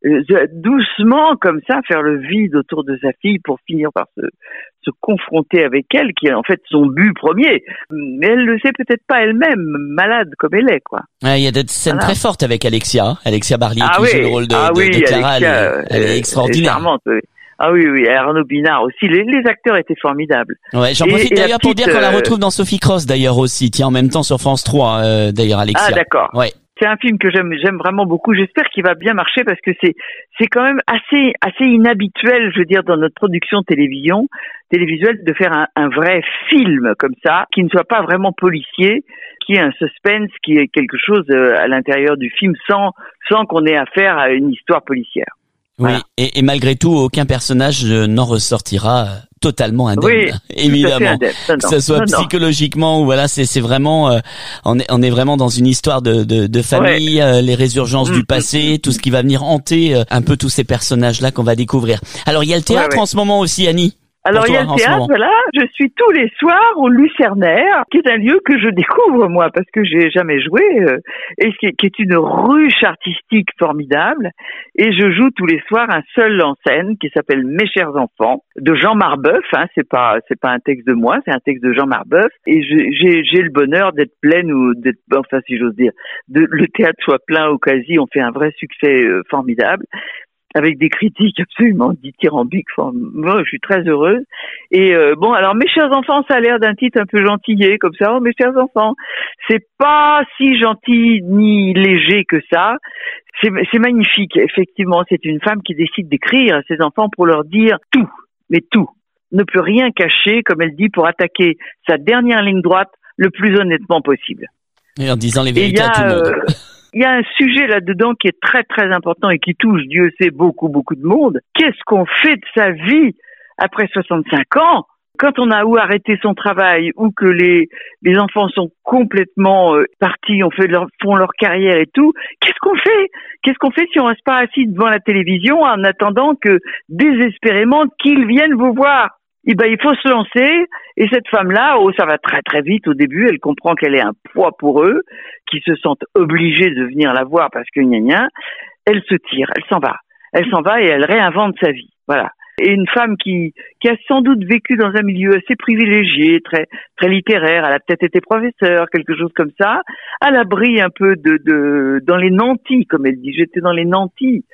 U: doucement comme ça faire le vide autour de sa fille pour finir par se confronter avec elle, qui est en fait son but premier. Mais elle le sait peut-être pas elle-même, malade comme elle est, quoi.
D: Il y a des scènes très fortes avec Alexia Barlier qui joue le rôle de Clara.
U: Alexia,
D: elle est extraordinaire.
U: Elle est charmante, oui. Ah oui, Arnaud Binard aussi. Les acteurs étaient formidables.
D: Ouais, j'en profite d'ailleurs pour dire qu'on la retrouve dans Sophie Cross d'ailleurs aussi. Tiens, en même temps sur France 3 d'ailleurs, Alexia.
U: Ah d'accord.
D: Ouais.
U: C'est un film que j'aime vraiment beaucoup. J'espère qu'il va bien marcher parce que c'est quand même assez inhabituel, je veux dire, dans notre production télévisuelle, de faire un vrai film comme ça, qui ne soit pas vraiment policier, qui est un suspense, qui est quelque chose à l'intérieur du film sans qu'on ait affaire à une histoire policière.
D: Voilà. Oui, et malgré tout, aucun personnage n'en ressortira totalement indemne.
U: Oui,
D: évidemment. Que ce soit psychologiquement ou voilà, c'est vraiment, on est vraiment dans une histoire de famille, les résurgences du passé, tout ce qui va venir hanter un peu tous ces personnages-là qu'on va découvrir. Alors, il y a le théâtre en ce moment aussi, Annie.
U: Alors il y a le théâtre, voilà, je suis tous les soirs au Lucernaire, qui est un lieu que je découvre moi parce que j'ai jamais joué, et qui est une ruche artistique formidable, et je joue tous les soirs un seul en scène qui s'appelle Mes chers enfants, de Jean Marbeuf, hein, c'est pas un texte de moi, c'est un texte de Jean Marbeuf, et j'ai le bonheur d'être pleine ou d'être, enfin si j'ose dire, le théâtre soit plein au quasi, on fait un vrai succès formidable. Avec des critiques absolument dithyrambiques. Moi, je suis très heureuse. Et bon, alors Mes chers enfants, ça a l'air d'un titre un peu gentillé, comme ça. Oh, Mes chers enfants, c'est pas si gentil ni léger que ça. C'est magnifique. Effectivement, c'est une femme qui décide d'écrire à ses enfants pour leur dire tout, mais tout. Ne plus rien cacher, comme elle dit, pour attaquer sa dernière ligne droite le plus honnêtement possible.
D: Et en disant les vérités à tout le monde.
U: Il y a un sujet là-dedans qui est très très important et qui touche, Dieu sait, beaucoup de monde. Qu'est-ce qu'on fait de sa vie après 65 ans quand on a ou arrêté son travail ou que les enfants sont complètement partis, font leur carrière et tout? Qu'est-ce qu'on fait si on reste pas assis devant la télévision en attendant que désespérément qu'ils viennent vous voir? Eh ben, il faut se lancer, et cette femme-là, ça va très très vite au début, elle comprend qu'elle est un poids pour eux, qu'ils se sentent obligés de venir la voir parce que elle se tire, elle s'en va et elle réinvente sa vie, voilà. Et une femme qui a sans doute vécu dans un milieu assez privilégié, très très littéraire, elle a peut-être été professeure, quelque chose comme ça, à l'abri un peu dans les nantis, comme elle dit, j'étais dans les nantis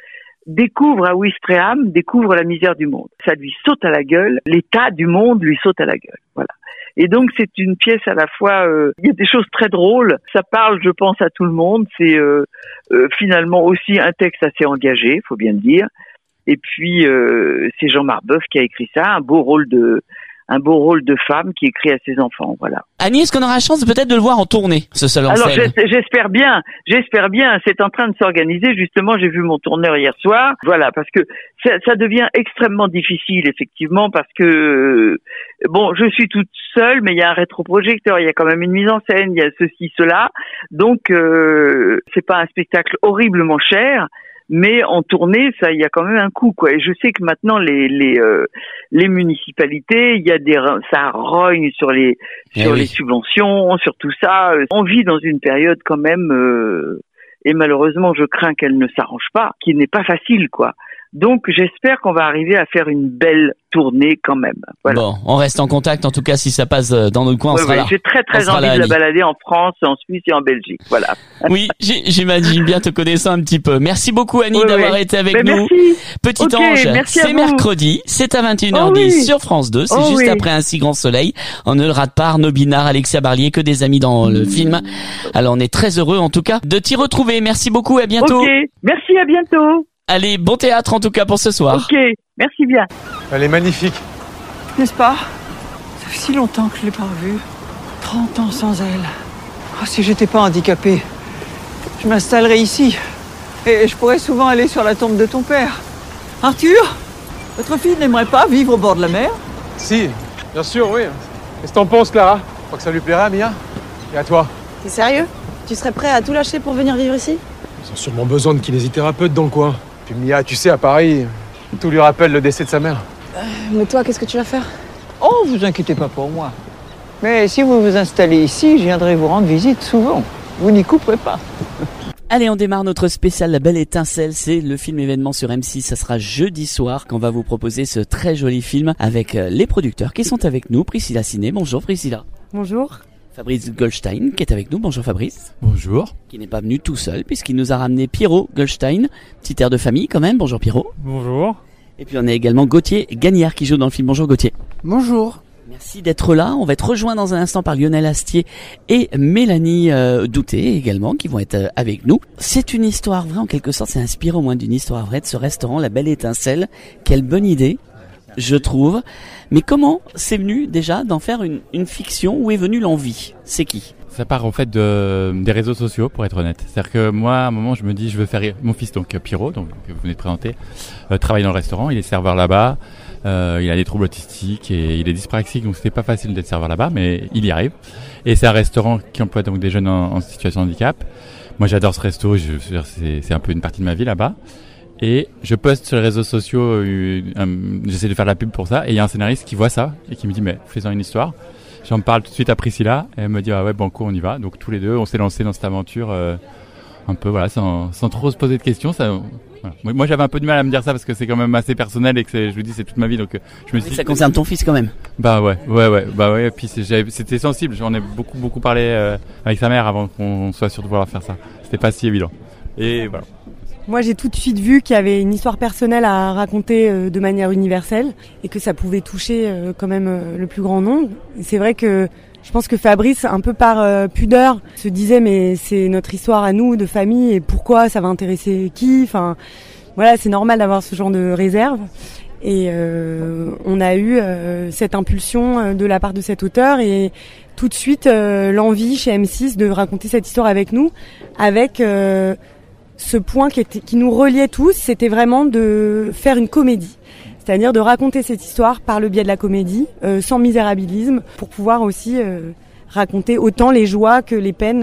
U: découvre à Ouistreham, découvre la misère du monde. Ça lui saute à la gueule, l'état du monde lui saute à la gueule. Voilà. Et donc c'est une pièce à la fois, il y a des choses très drôles, ça parle je pense à tout le monde, c'est finalement aussi un texte assez engagé, faut bien le dire. Et puis c'est Jean Marbeuf qui a écrit ça, un beau rôle de femme qui écrit à ses enfants, voilà.
D: Annie, est-ce qu'on aura la chance peut-être de le voir en tournée, ce seul en
U: Alors
D: scène?
U: j'espère bien, c'est en train de s'organiser, justement, j'ai vu mon tourneur hier soir, voilà, parce que ça devient extrêmement difficile, effectivement, parce que, bon, je suis toute seule, mais il y a un rétroprojecteur, il y a quand même une mise en scène, il y a ceci, cela, donc c'est pas un spectacle horriblement cher, mais en tournée, ça, il y a quand même un coût, quoi. Et je sais que maintenant les municipalités, il y a ça rogne sur les subventions, sur tout ça. On vit dans une période quand même, et malheureusement, je crains qu'elle ne s'arrange pas, qui n'est pas facile, quoi. Donc, j'espère qu'on va arriver à faire une belle tournée quand même. Voilà.
D: Bon, on reste en contact. En tout cas, si ça passe dans notre coin, on sera là.
U: J'ai très envie de la balader en France, en Suisse et en Belgique. Voilà.
D: Oui, j'imagine bien te connaissant un petit peu. Merci beaucoup Annie d'avoir été avec nous.
U: Merci.
D: Petit ange, c'est mercredi, c'est à 21h10 sur France 2. C'est juste après Un si grand soleil. On ne le rate pas. Arnaud Binard, Alexia Barlier, que des amis dans le film. Alors, on est très heureux en tout cas de t'y retrouver. Merci beaucoup. À bientôt.
U: Ok. Merci. À bientôt.
D: Allez, bon théâtre en tout cas pour ce soir.
U: Ok, merci bien.
A: Elle est magnifique.
V: N'est-ce pas? Ça fait si longtemps que je l'ai pas revue. 30 ans sans elle. Oh, si j'étais pas handicapée, je m'installerais ici. Et je pourrais souvent aller sur la tombe de ton père. Arthur, votre fille n'aimerait pas vivre au bord de la mer?
A: Si, bien sûr, oui. Qu'est-ce que t'en penses, Clara? Je crois que ça lui plairait à Mia. Et à toi?
W: T'es sérieux? Tu serais prêt à tout lâcher pour venir vivre ici?
A: Ils ont sûrement besoin de kinésithérapeutes dans le coin. Puis Mia, tu sais, à Paris, tout lui rappelle le décès de sa mère.
W: Mais toi, qu'est-ce que tu vas faire?
V: Oh, vous inquiétez pas pour moi. Mais si vous vous installez ici, je viendrai vous rendre visite souvent. Vous n'y couperez pas.
D: Allez, on démarre notre spécial La Belle Étincelle. C'est le film événement sur M6. Ça sera jeudi soir qu'on va vous proposer ce très joli film avec les producteurs qui sont avec nous. Priscilla Ciné. Bonjour Priscilla.
K: Bonjour.
D: Fabrice Goldstein qui est avec nous. Bonjour Fabrice.
X: Bonjour.
D: Qui n'est pas venu tout seul puisqu'il nous a ramené Pierrot Goldstein. Petit air de famille quand même. Bonjour Pierrot.
X: Bonjour.
D: Et puis on a également Gauthier Gagnère qui joue dans le film. Bonjour Gauthier.
Y: Bonjour.
D: Merci d'être là. On va être rejoint dans un instant par Lionel Astier et Mélanie Douté également qui vont être avec nous. C'est une histoire vraie en quelque sorte. C'est inspiré au moins d'une histoire vraie de ce restaurant La Belle Étincelle. Quelle bonne idée, je trouve. Mais comment c'est venu déjà d'en faire une fiction? Où est venue l'envie? C'est qui?
X: Ça part en fait des réseaux sociaux, pour être honnête. C'est-à-dire que moi, à un moment, je me dis, je veux faire mon fils, donc Pierrot, donc que vous venez de présenter, travaille dans le restaurant. Il est serveur là-bas. Il a des troubles autistiques et il est dyspraxique, donc c'était pas facile d'être serveur là-bas, mais il y arrive. Et c'est un restaurant qui emploie donc des jeunes en situation de handicap. Moi, j'adore ce resto. C'est un peu une partie de ma vie là-bas. Et je poste sur les réseaux sociaux, j'essaie de faire de la pub pour ça, et il y a un scénariste qui voit ça et qui me dit mais fais-en une histoire. J'en parle tout de suite à Priscilla et elle me dit ah ouais banco on y va. Donc tous les deux on s'est lancés dans cette aventure un peu voilà sans trop se poser de questions. Ça, voilà. Moi j'avais un peu de mal à me dire ça parce que c'est quand même assez personnel et que je vous dis c'est toute ma vie donc je me suis dit,
D: ça concerne ton fils quand même.
X: Bah ouais. Et puis c'était sensible. J'en ai beaucoup parlé avec sa mère avant qu'on soit sûr de vouloir faire ça. C'était pas si évident. Et voilà.
K: Moi, j'ai tout de suite vu qu'il y avait une histoire personnelle à raconter de manière universelle et que ça pouvait toucher quand même le plus grand nombre. Et c'est vrai que je pense que Fabrice, un peu par pudeur, se disait mais c'est notre histoire à nous, de famille, et pourquoi ça va intéresser qui? Enfin, voilà, c'est normal d'avoir ce genre de réserve. Et on a eu cette impulsion de la part de cet auteur et tout de suite l'envie chez M6 de raconter cette histoire avec nous, avec ce point qui nous reliait tous, c'était vraiment de faire une comédie. C'est-à-dire de raconter cette histoire par le biais de la comédie, sans misérabilisme, pour pouvoir aussi raconter autant les joies que les peines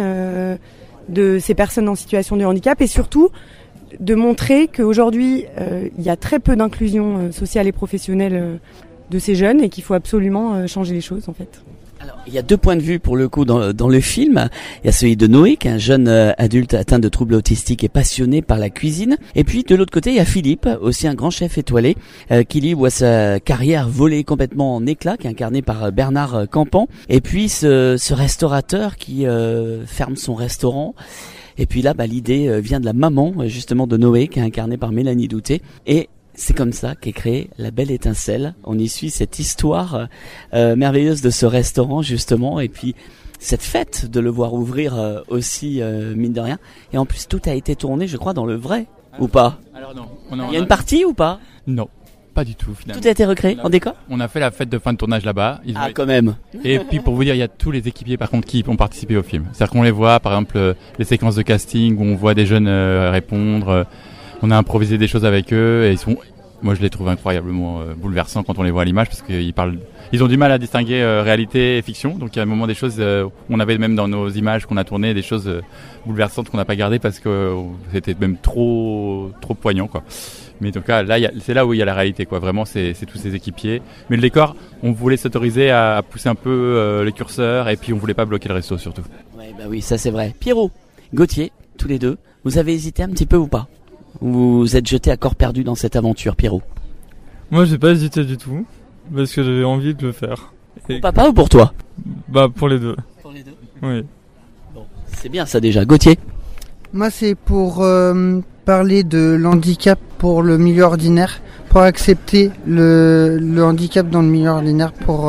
K: de ces personnes en situation de handicap, et surtout de montrer qu'aujourd'hui, il y a très peu d'inclusion sociale et professionnelle de ces jeunes et qu'il faut absolument changer les choses en fait.
D: Alors, il y a deux points de vue pour le coup dans le film. Il y a celui de Noé, qui est un jeune adulte atteint de troubles autistiques et passionné par la cuisine. Et puis de l'autre côté, il y a Philippe, aussi un grand chef étoilé, qui lui voit sa carrière voler complètement en éclats, qui est incarné par Bernard Campan. Et puis ce restaurateur qui ferme son restaurant Et puis là, l'idée vient de la maman justement de Noé, qui est incarnée par Mélanie Douté. Et c'est comme ça qu'est créée La Belle Étincelle. On y suit cette histoire merveilleuse de ce restaurant justement, et puis cette fête de le voir ouvrir aussi, mine de rien. Et en plus, tout a été tourné, je crois, dans le vrai, ou pas?
X: Alors non.
D: Il y a une partie ou pas?
X: Non, pas du tout finalement.
D: Tout a été recréé en décor?
X: On a fait la fête de fin de tournage là-bas.
D: Quand même.
X: Et puis pour vous dire, il y a tous les équipiers par contre qui ont participé au film. C'est-à-dire qu'on les voit, par exemple, les séquences de casting où on voit des jeunes répondre. On a improvisé des choses avec eux et moi je les trouve incroyablement bouleversants quand on les voit à l'image, parce ils ont du mal à distinguer réalité et fiction. Donc il y a un moment des choses, on avait même dans nos images qu'on a tournées des choses bouleversantes qu'on n'a pas gardées parce que c'était même trop poignant, quoi. Mais en tout cas là, c'est là où il y a la réalité, quoi. Vraiment c'est tous ces équipiers. Mais le décor, on voulait s'autoriser à pousser un peu les curseurs, et puis on voulait pas bloquer le resto surtout.
D: Ouais, oui, ça c'est vrai. Pierrot, Gauthier, tous les deux, vous avez hésité un petit peu ou pas? Vous êtes jeté à corps perdu dans cette aventure, Pierrot?
B: Moi, j'ai pas hésité du tout, parce que j'avais envie de le faire.
D: Pour papa ou pour toi?
B: Pour les deux.
D: Pour les deux?
B: Oui.
D: Bon, c'est bien ça déjà. Gauthier?
E: Moi, c'est pour parler de l'handicap pour le milieu ordinaire, pour accepter le handicap dans le milieu ordinaire, pour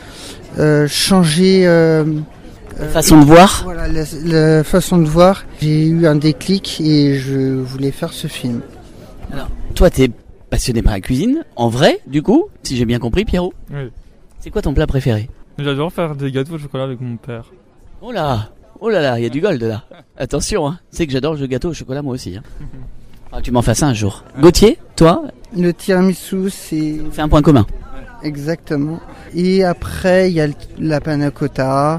E: changer...
D: façon de voir.
E: Voilà, la façon de voir. J'ai eu un déclic et je voulais faire ce film.
D: Alors, toi, t'es passionné par la cuisine, en vrai, du coup, si j'ai bien compris, Pierrot?
B: Oui.
D: C'est quoi ton plat préféré?
B: J'adore faire des gâteaux au chocolat avec mon père.
D: Oh là là, il y a du gold là. Attention, hein. C'est que j'adore le gâteau au chocolat, moi aussi. Hein. Ah, tu m'en fasses un jour. Gauthier, toi?
E: Le tiramisu, c'est...
D: C'est un point commun.
E: Exactement. Et après, il y a la panna cotta.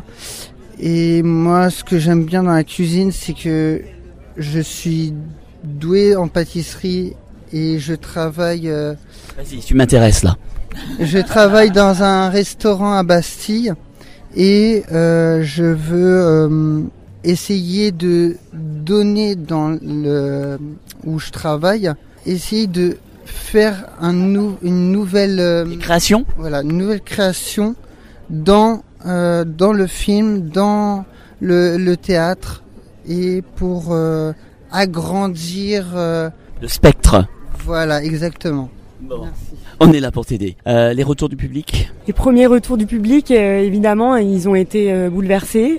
E: Et moi, ce que j'aime bien dans la cuisine, c'est que je suis doué en pâtisserie et je travaille...
D: Vas-y, tu m'intéresses là.
E: Je travaille dans un restaurant à Bastille et je veux essayer de donner dans où je travaille, essayer de faire une nouvelle
D: création.
E: Voilà, une nouvelle création dans le film, dans le théâtre, et pour agrandir
D: le spectre.
E: Voilà, exactement.
D: Bon. On est là pour t'aider. Les retours du public?
K: Les premiers retours du public, évidemment, ils ont été bouleversés.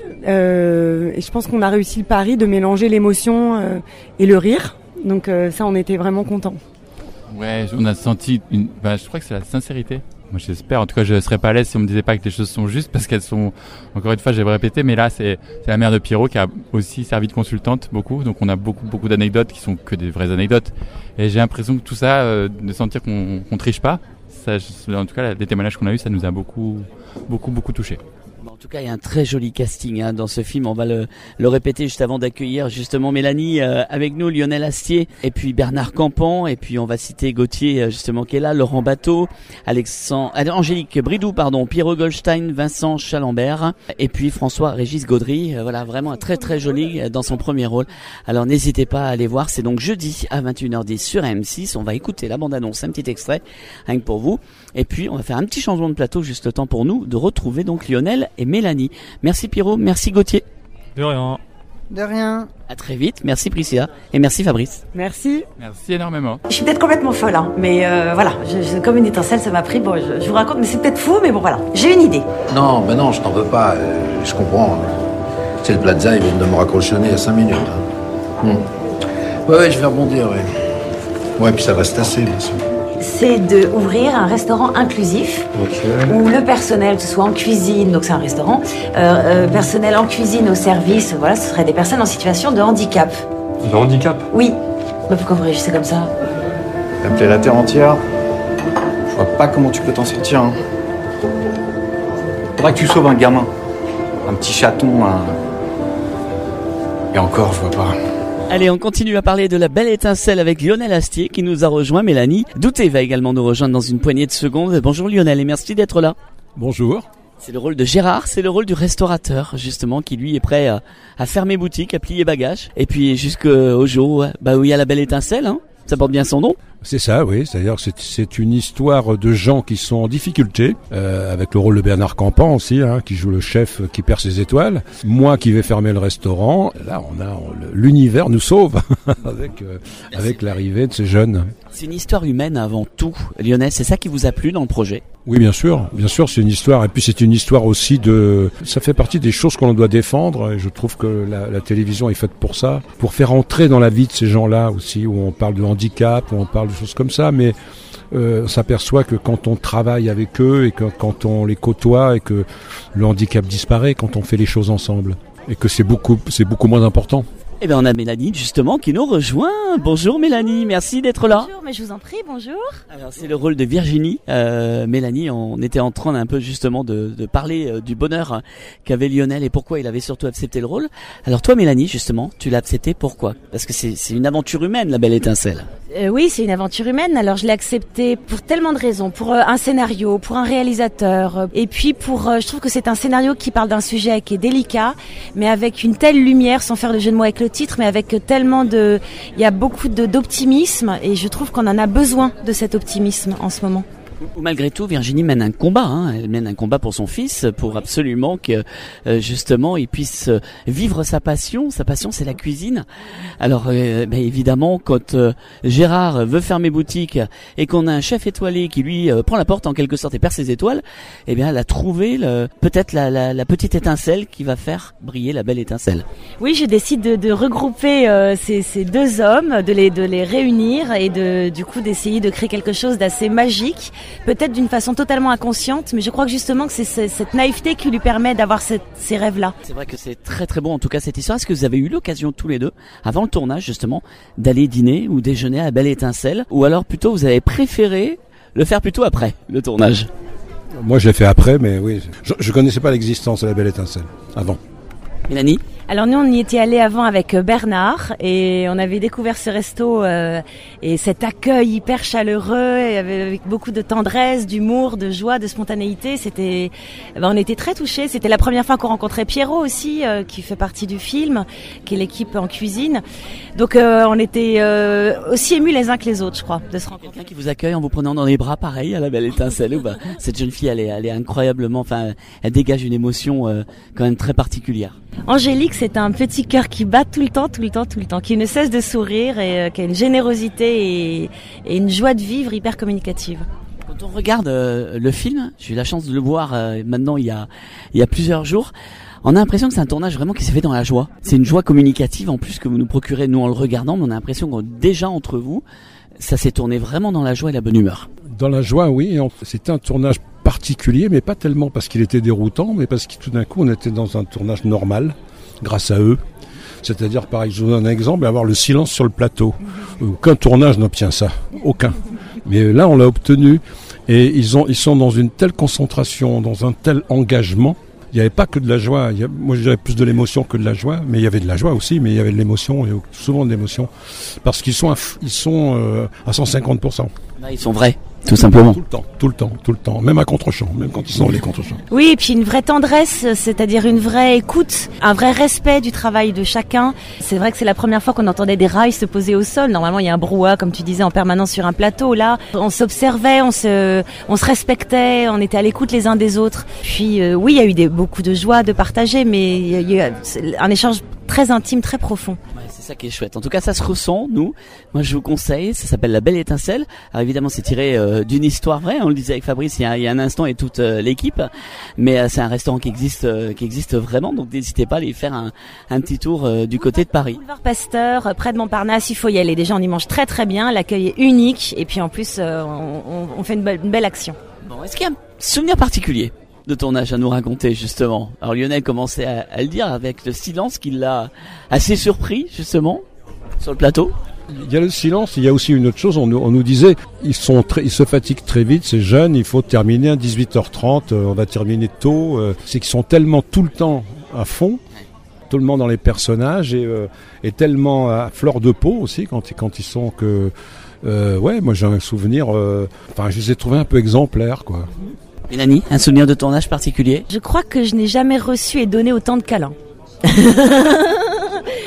K: Et je pense qu'on a réussi le pari de mélanger l'émotion et le rire. Donc ça, on était vraiment contents.
X: Ouais, on a senti je crois que c'est la sincérité. Moi, j'espère. En tout cas, je serais pas à l'aise si on me disait pas que les choses sont justes, parce qu'elles sont, encore une fois, je vais répéter, mais là, c'est la mère de Pierrot qui a aussi servi de consultante beaucoup. Donc, on a beaucoup d'anecdotes qui sont que des vraies anecdotes. Et j'ai l'impression que tout ça, de sentir qu'on triche pas, ça, en tout cas, les témoignages qu'on a eu, ça nous a beaucoup touché.
D: En tout cas, il y a un très joli casting dans ce film. On va le répéter juste avant d'accueillir justement Mélanie avec nous, Lionel Astier et puis Bernard Campan, et puis on va citer Gauthier justement qui est là, Laurent Bateau, Angélique Bridou, Pierrot Goldstein, Vincent Chalambert et puis François-Régis Gaudry. Voilà, vraiment un très très joli dans son premier rôle. Alors n'hésitez pas à aller voir, c'est donc jeudi à 21h10 sur M6. On va écouter la bande-annonce, un petit extrait rien que pour vous. Et puis on va faire un petit changement de plateau, juste le temps pour nous de retrouver donc Lionel et Mélanie. Merci Pierrot, merci Gauthier.
B: De rien.
E: De rien.
D: À très vite, merci Priscilla et merci Fabrice.
K: Merci.
X: Merci énormément.
W: Je suis peut-être complètement folle, hein, mais voilà, comme une étincelle, ça m'a pris. Bon, je vous raconte, mais c'est peut-être fou, mais bon voilà, j'ai une idée.
S: Non, mais non, je t'en veux pas. Je comprends. C'est le Plaza, il vient de me raccrocher il y a 5 minutes. Hein. Ouais, je vais rebondir, ouais. Ouais, puis ça va se tasser, bien sûr.
W: C'est d'ouvrir un restaurant inclusif où le personnel, que ce soit en cuisine, donc c'est un restaurant, personnel en cuisine, au service, voilà, ce seraient des personnes en situation de handicap.
A: De handicap?
W: Oui. Mais pourquoi vous réagissez comme ça?
F: Appeler la terre entière, je vois pas comment tu peux t'en sortir. Hein. Faudra que tu sauves un gamin, un petit chaton, Et encore, je vois pas.
D: Allez, on continue à parler de La Belle Étincelle avec Lionel Astier qui nous a rejoint. Mélanie Douté va également nous rejoindre dans une poignée de secondes. Bonjour Lionel et merci d'être là.
I: Bonjour.
D: C'est le rôle de Gérard, c'est le rôle du restaurateur justement qui lui est prêt à fermer boutique, à plier bagages. Et puis jusqu'au jour où il y a La Belle Étincelle. Hein. Ça porte bien son nom.
C: C'est ça, oui. C'est-à-dire que c'est une histoire de gens qui sont en difficulté, avec le rôle de Bernard Campan aussi, qui joue le chef qui perd ses étoiles. Moi qui vais fermer le restaurant. Là, l'univers nous sauve avec l'arrivée de ces jeunes.
D: C'est une histoire humaine avant tout, Lionel. C'est ça qui vous a plu dans le projet?
C: Oui, bien sûr, c'est une histoire. Et puis c'est une histoire aussi ça fait partie des choses qu'on doit défendre. Et je trouve que la télévision est faite pour ça, pour faire entrer dans la vie de ces gens-là aussi, où on parle de handicap, où on parle de choses comme ça, mais on s'aperçoit que quand on travaille avec eux et que quand on les côtoie et que le handicap disparaît quand on fait les choses ensemble et que c'est beaucoup moins important.
D: Eh bien, on a Mélanie, justement, qui nous rejoint. Bonjour Mélanie, merci d'être là.
I: Bonjour, mais je vous en prie, bonjour.
D: Alors, c'est le rôle de Virginie. Mélanie, on était en train un peu justement de parler du bonheur qu'avait Lionel et pourquoi il avait surtout accepté le rôle. Alors toi Mélanie, justement, tu l'as accepté, pourquoi? Parce que c'est une aventure humaine, La Belle Étincelle.
I: Oui, c'est une aventure humaine. Alors, je l'ai accepté pour tellement de raisons. Pour un scénario, pour un réalisateur. Et puis, je trouve que c'est un scénario qui parle d'un sujet qui est délicat, mais avec une telle lumière, sans faire de jeu de mots avec le titre, mais avec il y a beaucoup d'optimisme, et je trouve qu'on en a besoin de cet optimisme en ce moment.
D: Malgré tout, Virginie mène un combat. Elle mène un combat pour son fils, pour absolument que justement il puisse vivre sa passion. Sa passion, c'est la cuisine. Alors, évidemment, quand Gérard veut fermer boutique et qu'on a un chef étoilé qui lui prend la porte en quelque sorte et perd ses étoiles, eh bien, elle a trouvé peut-être la petite étincelle qui va faire briller la belle étincelle.
I: Oui, je décide de regrouper ces deux hommes, de les réunir et du coup d'essayer de créer quelque chose d'assez magique. Peut-être d'une façon totalement inconsciente, mais je crois que justement que c'est cette naïveté qui lui permet d'avoir ces rêves-là.
D: C'est vrai que c'est très très bon en tout cas cette histoire. Est-ce que vous avez eu l'occasion tous les deux, avant le tournage justement, d'aller dîner ou déjeuner à la Belle Étincelle, ou alors plutôt vous avez préféré le faire plutôt après le tournage?
C: Moi je l'ai fait après, mais oui, je connaissais pas l'existence de la Belle Étincelle avant.
D: Mélanie?
I: Alors nous, on y était allés avant avec Bernard et on avait découvert ce resto et cet accueil hyper chaleureux et avec beaucoup de tendresse, d'humour, de joie, de spontanéité. On était très touchés. C'était la première fois qu'on rencontrait Pierrot aussi, qui fait partie du film, qui est l'équipe en cuisine. Donc on était aussi émus les uns que les autres, je crois, de se rencontrer.
D: Quelqu'un qui vous accueille en vous prenant dans les bras, pareil, à la Belle Étincelle. Cette jeune fille, elle est incroyablement, elle dégage une émotion quand même très particulière.
I: Angélique, c'est un petit cœur qui bat tout le temps, qui ne cesse de sourire et qui a une générosité et une joie de vivre hyper communicative.
D: Quand on regarde le film, j'ai eu la chance de le voir maintenant il y a plusieurs jours, on a l'impression que c'est un tournage vraiment qui s'est fait dans la joie. C'est une joie communicative en plus que vous nous procurez nous en le regardant, mais on a l'impression que déjà entre vous, ça s'est tourné vraiment dans la joie et la bonne humeur.
C: Dans la joie, oui. C'était un tournage particulier, mais pas tellement parce qu'il était déroutant, mais parce que tout d'un coup, on était dans un tournage normal, grâce à eux. C'est-à-dire, pareil, je vous donne un exemple, avoir le silence sur le plateau. Aucun tournage n'obtient ça. Aucun. Mais là, on l'a obtenu. Et ils sont dans une telle concentration, dans un tel engagement. Il n'y avait pas que de la joie. Moi, j'avais plus de l'émotion que de la joie. Mais il y avait de la joie aussi, mais il y avait de l'émotion, et souvent de l'émotion. Parce qu'ils sont à 150%.
D: Là, ils sont vrais, tout simplement.
C: Tout le temps. Même à contre-champ, même quand ils sont les contre-champs.
I: Oui, et puis une vraie tendresse, c'est-à-dire une vraie écoute, un vrai respect du travail de chacun. C'est vrai que c'est la première fois qu'on entendait des rails se poser au sol. Normalement, il y a un brouhaha, comme tu disais, en permanence sur un plateau. Là, on s'observait, on se respectait, on était à l'écoute les uns des autres. Puis, oui, il y a eu beaucoup de joie de partager, mais il y a eu un échange très intime, très profond.
D: Ouais, c'est ça qui est chouette. En tout cas, ça se ressent, nous. Moi, je vous conseille. Ça s'appelle La Belle Étincelle. Alors, évidemment, c'est tiré d'une histoire vraie. On le disait avec Fabrice il y a un instant et toute l'équipe. Mais c'est un restaurant qui existe vraiment. Donc, n'hésitez pas à aller faire un petit tour du côté de Paris.
I: Boulevard Pasteur, près de Montparnasse, il faut y aller. Déjà, on y mange très très bien. L'accueil est unique. Et puis, en plus, on fait une belle action.
D: Bon, est-ce qu'il y a un souvenir particulier de tournage à nous raconter justement? Alors Lionel commençait à le dire avec le silence qui l'a assez surpris justement sur le plateau.
C: Il y a le silence, il y a aussi une autre chose, on nous disait ils se fatiguent très vite, ces jeunes, il faut terminer à 18h30, on va terminer tôt, c'est qu'ils sont tellement tout le temps à fond, tellement dans les personnages et tellement à fleur de peau aussi quand ils sont que moi j'ai un souvenir, je les ai trouvés un peu exemplaires quoi.
D: Mélanie, un souvenir de tournage particulier?
I: Je crois que je n'ai jamais reçu et donné autant de câlins.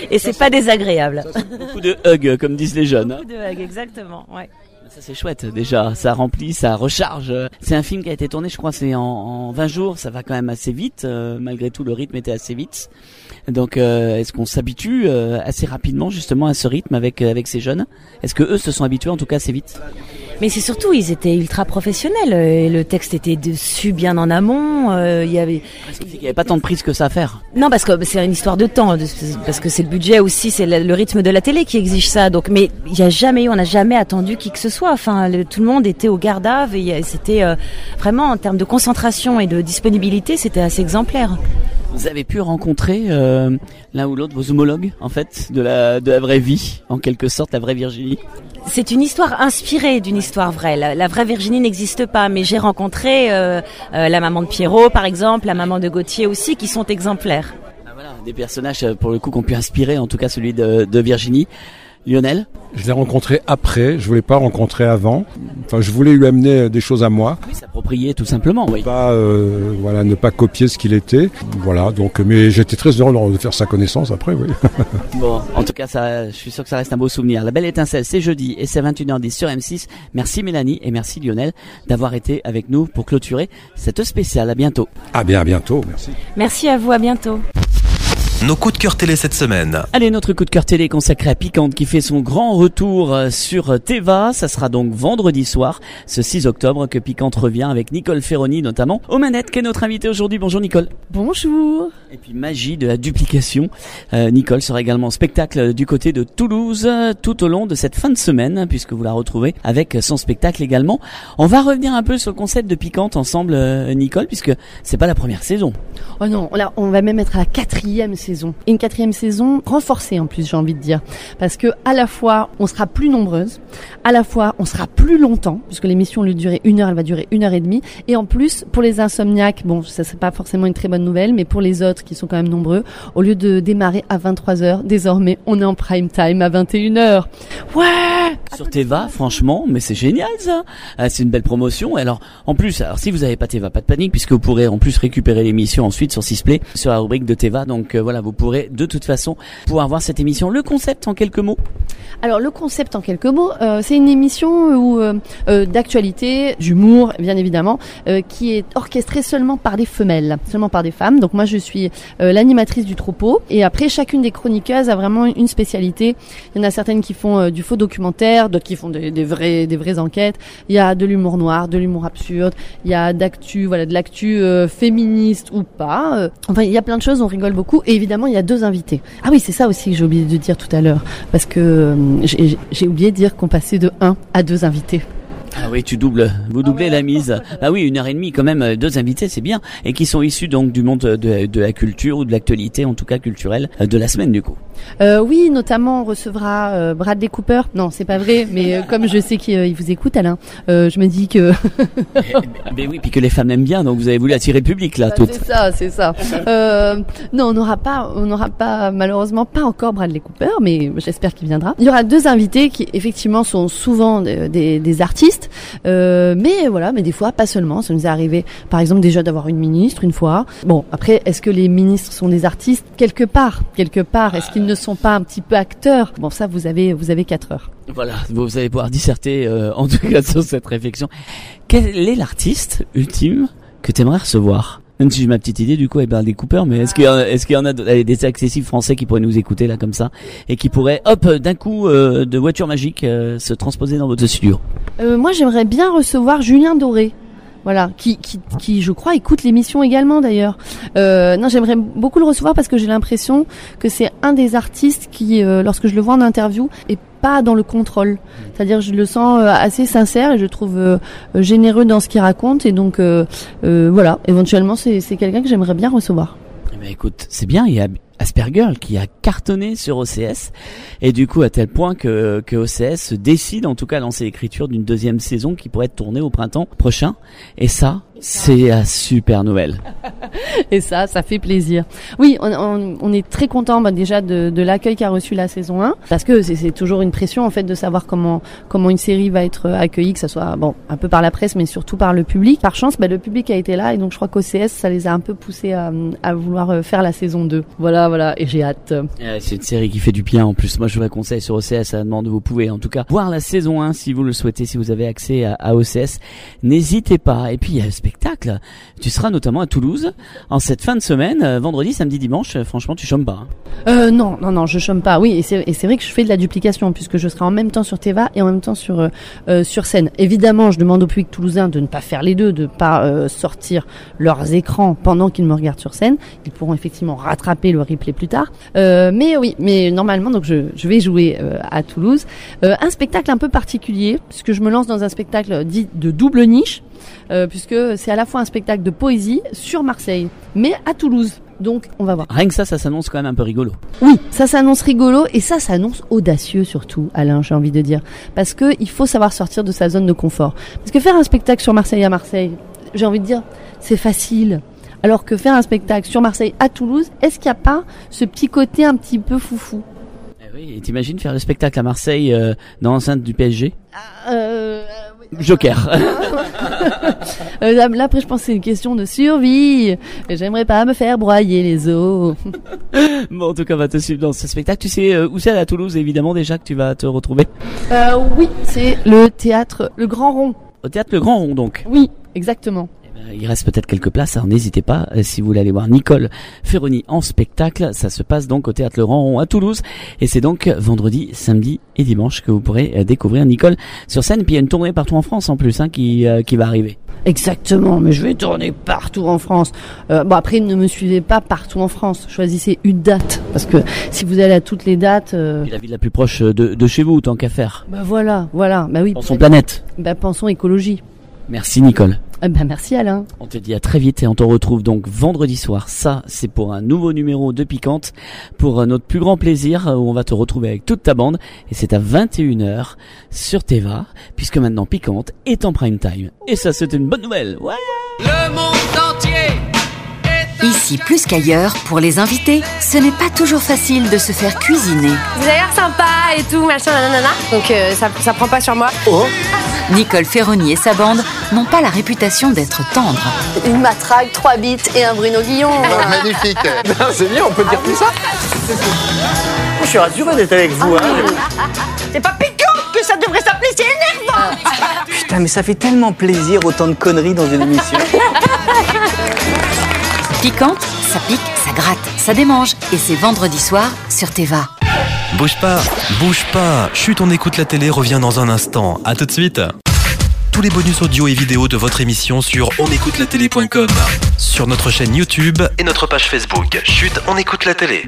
I: Et c'est pas désagréable.
D: Beaucoup de hugs, comme disent les jeunes.
I: Beaucoup de hugs, exactement, ouais.
D: Ça c'est chouette déjà, ça remplit, ça recharge. C'est un film qui a été tourné, je crois, c'est en 20 jours, ça va quand même assez vite, malgré tout le rythme était assez vite. Donc est-ce qu'on s'habitue assez rapidement justement à ce rythme avec ces jeunes? Est-ce que eux se sont habitués en tout cas assez vite?
I: Mais c'est surtout, ils étaient ultra professionnels et le texte était dessus bien en amont. Il y avait
D: pas tant de prise que ça à faire.
I: Non, parce que c'est une histoire de temps, parce que c'est le budget aussi, c'est le rythme de la télé qui exige ça. Donc, mais on n'a jamais attendu qui que ce soit. Enfin, tout le monde était au garde-à-vue et c'était vraiment en termes de concentration et de disponibilité, c'était assez exemplaire.
D: Vous avez pu rencontrer l'un ou l'autre vos homologues en fait de la vraie vie, en quelque sorte la vraie Virginie?
I: C'est une histoire inspirée d'une histoire vraie. La vraie Virginie n'existe pas, mais j'ai rencontré la maman de Pierrot, par exemple, la maman de Gauthier aussi, qui sont exemplaires.
D: Ah, voilà, des personnages pour le coup qui ont pu inspirer, en tout cas celui de Virginie. Lionel?
C: Je l'ai rencontré après, je voulais pas rencontrer avant. Enfin, je voulais lui amener des choses à moi.
D: Oui, s'approprier tout simplement, oui.
C: Pas, ne pas copier ce qu'il était. Voilà, donc, mais j'étais très heureux de faire sa connaissance après, oui.
D: Bon, en tout cas, je suis sûr que ça reste un beau souvenir. La Belle Étincelle, c'est jeudi et c'est 21h10 sur M6. Merci Mélanie et merci Lionel d'avoir été avec nous pour clôturer cette spéciale. À bientôt.
C: À bientôt, merci.
I: Merci à vous, à bientôt.
G: Nos coups de cœur télé cette semaine.
D: Allez, notre coup de cœur télé consacré à Piquante qui fait son grand retour sur Téva. Ça sera donc vendredi soir, ce 6 octobre, que Piquante revient avec Nicole Ferroni notamment aux manettes, qui est notre invitée aujourd'hui. Bonjour Nicole.
H: Bonjour.
D: Et puis magie de la duplication. Nicole sera également en spectacle du côté de Toulouse tout au long de cette fin de semaine, puisque vous la retrouvez avec son spectacle également. On va revenir un peu sur le concept de Piquante ensemble, Nicole, puisque c'est pas la première saison.
H: Oh non, là, on va même être à la 4e saison. Une 4e saison renforcée en plus, j'ai envie de dire. Parce que à la fois, on sera plus nombreuses, à la fois, on sera plus longtemps, puisque l'émission, au lieu de durer 1 heure, elle va durer 1h30. Et en plus, pour les insomniaques, bon, ça c'est pas forcément une très bonne nouvelle, mais pour les autres qui sont quand même nombreux, au lieu de démarrer à 23h, désormais, on est en prime time à 21h. Ouais!
D: Sur Téva, franchement, mais c'est génial ça. C'est une belle promotion. Et alors, en plus, si vous avez pas Téva, pas de panique, puisque vous pourrez en plus récupérer l'émission ensuite sur Sisplay, sur la rubrique de Téva. Donc voilà, vous pourrez de toute façon pouvoir voir cette émission. Le concept en quelques mots?
H: Alors le concept en quelques mots, c'est une émission d'actualité, d'humour bien évidemment, qui est orchestrée seulement par des femelles, seulement par des femmes. Donc moi je suis l'animatrice du troupeau et après chacune des chroniqueuses a vraiment une spécialité. Il y en a certaines qui font du faux documentaire, d'autres qui font des vraies enquêtes. Il y a de l'humour noir, de l'humour absurde, il y a de l'actu féministe ou pas. Enfin il y a plein de choses, on rigole beaucoup et évidemment il y a 2 invités. Ah oui c'est ça aussi que j'ai oublié de dire tout à l'heure parce que j'ai oublié de dire qu'on passait de 1 à 2 invités.
D: Ah oui, vous doublez la mise. Ah oui, 1h30 quand même, 2 invités, c'est bien. Et qui sont issus donc du monde de la culture ou de l'actualité, en tout cas culturelle, de la semaine du coup.
H: Oui, notamment on recevra Bradley Cooper. Non, c'est pas vrai, mais comme je sais qu'il vous écoute, Alain, je me dis que...
D: Mais oui, puis que les femmes l'aiment bien, donc vous avez voulu attirer le public là, toutes.
H: C'est ça. Non, on n'aura pas, malheureusement pas encore Bradley Cooper, mais j'espère qu'il viendra. Il y aura 2 invités qui effectivement sont souvent des artistes, mais voilà, mais des fois pas seulement. Ça nous est arrivé, par exemple, déjà d'avoir une ministre une fois. Bon, après, est-ce que les ministres sont des artistes? Quelque part, est-ce qu'ils ne sont pas un petit peu acteurs? Bon, ça, vous avez 4 heures.
D: Voilà, vous allez pouvoir disserter en tout cas sur cette réflexion. Quel est l'artiste ultime que tu aimerais recevoir? Même si j'ai ma petite idée du coup avec Bradley Cooper, mais est-ce qu'il y en a des accessibles français qui pourraient nous écouter là comme ça et qui pourraient d'un coup de voiture magique se transposer dans votre studio?
H: Moi j'aimerais bien recevoir Julien Doré. Voilà, qui je crois écoute l'émission également d'ailleurs. Non, j'aimerais beaucoup le recevoir parce que j'ai l'impression que c'est un des artistes qui, lorsque je le vois en interview, est pas dans le contrôle. C'est-à-dire, je le sens assez sincère et je trouve généreux dans ce qu'il raconte et donc voilà, éventuellement c'est quelqu'un que j'aimerais bien recevoir.
D: Eh ben, écoute, c'est bien, il y a Aspergirl qui a cartonné sur OCS et du coup à tel point que OCS décide en tout cas lancer l'écriture d'une 2e saison qui pourrait être tournée au printemps prochain et ça c'est la super nouvelle.
H: Et ça fait plaisir. Oui, on est très content déjà de l'accueil qu'a reçu la saison 1 parce que c'est toujours une pression en fait de savoir comment une série va être accueillie, que ça soit bon un peu par la presse mais surtout par le public. Par chance, le public a été là et donc je crois qu'OCS ça les a un peu poussés à vouloir faire la saison 2. Voilà, voilà, et j'ai hâte.
D: C'est une série qui fait du bien en plus. Moi je vous la conseille sur OCS, à la demande, vous pouvez en tout cas voir la saison 1 si vous le souhaitez, si vous avez accès à OCS. N'hésitez pas. Et puis il y a le spectacle. Tu seras notamment à Toulouse en cette fin de semaine, vendredi, samedi, dimanche. Franchement, tu chômes pas.
H: Non, je chôme pas. Oui, et c'est vrai que je fais de la duplication puisque je serai en même temps sur Teva et en même temps sur scène. Évidemment, je demande au public toulousain de ne pas faire les deux, de pas sortir leurs écrans pendant qu'ils me regardent sur scène. Ils pourront effectivement rattraper le replay plus tard. Mais normalement, donc je vais jouer à Toulouse. Un spectacle un peu particulier puisque je me lance dans un spectacle dit de double niche, puisque c'est à la fois un spectacle de poésie sur Marseille, mais à Toulouse. Donc, on va voir.
D: Rien que ça s'annonce quand même un peu rigolo.
H: Oui, ça s'annonce rigolo et ça s'annonce audacieux surtout, Alain, j'ai envie de dire. Parce que il faut savoir sortir de sa zone de confort. Parce que faire un spectacle sur Marseille à Marseille, j'ai envie de dire, c'est facile. Alors que faire un spectacle sur Marseille à Toulouse, est-ce qu'il n'y a pas ce petit côté un petit peu foufou?
D: Oui, et t'imagines faire le spectacle à Marseille dans l'enceinte du PSG? Joker.
H: Là, après, je pense que c'est une question de survie. J'aimerais pas me faire broyer les os.
D: Bon, en tout cas, on va te suivre dans ce spectacle. Tu sais où c'est à Toulouse, évidemment, déjà que tu vas te retrouver?
H: Oui, c'est le théâtre Le Grand Rond.
D: Au théâtre Le Grand Rond, donc?
H: Oui, exactement.
D: Il reste peut-être quelques places, alors n'hésitez pas, si vous voulez aller voir Nicole Ferroni en spectacle, ça se passe donc au Théâtre Le Grand Rond à Toulouse, et c'est donc vendredi, samedi et dimanche que vous pourrez découvrir Nicole sur scène, puis il y a une tournée partout en France en plus qui va arriver.
H: Exactement, mais je vais tourner partout en France. Bon, après, ne me suivez pas partout en France, choisissez une date, parce que si vous allez à toutes les dates...
D: Et la ville la plus proche de chez vous, tant qu'à faire.
H: Bah voilà, bah oui.
D: Pensons planète.
H: Bah pensons écologie.
D: Merci Nicole.
H: Merci Alain.
D: On te dit à très vite et on te retrouve donc vendredi soir. Ça, c'est pour un nouveau numéro de Piquante, pour notre plus grand plaisir, où on va te retrouver avec toute ta bande. Et c'est à 21h sur Teva, puisque maintenant Piquante est en prime time. Et ça, c'est une bonne nouvelle. Ouais.
J: Le monde entier.
L: Ici, plus qu'ailleurs, pour les invités, ce n'est pas toujours facile de se faire cuisiner.
N: Vous avez l'air sympa et tout, machin, nanana. Donc ça prend pas sur moi.
L: Oh. Nicole Ferroni et sa bande n'ont pas la réputation d'être tendres.
N: Une matraque, 3 bites et un Bruno Guillon.
F: Magnifique. C'est bien, on peut dire tout ça.
J: Je suis rassuré d'être avec vous.
N: C'est pas piquant que ça devrait s'appeler, c'est énervant.
J: Putain, mais ça fait tellement plaisir autant de conneries dans une émission.
L: Piquante, ça pique, ça gratte, ça démange. Et c'est vendredi soir sur Teva.
G: Bouge pas. Chut, on écoute la télé revient dans un instant. À tout de suite. Tous les bonus audio et vidéo de votre émission sur onécoutelatélé.com, sur notre chaîne YouTube et notre page Facebook. Chut, on écoute la télé.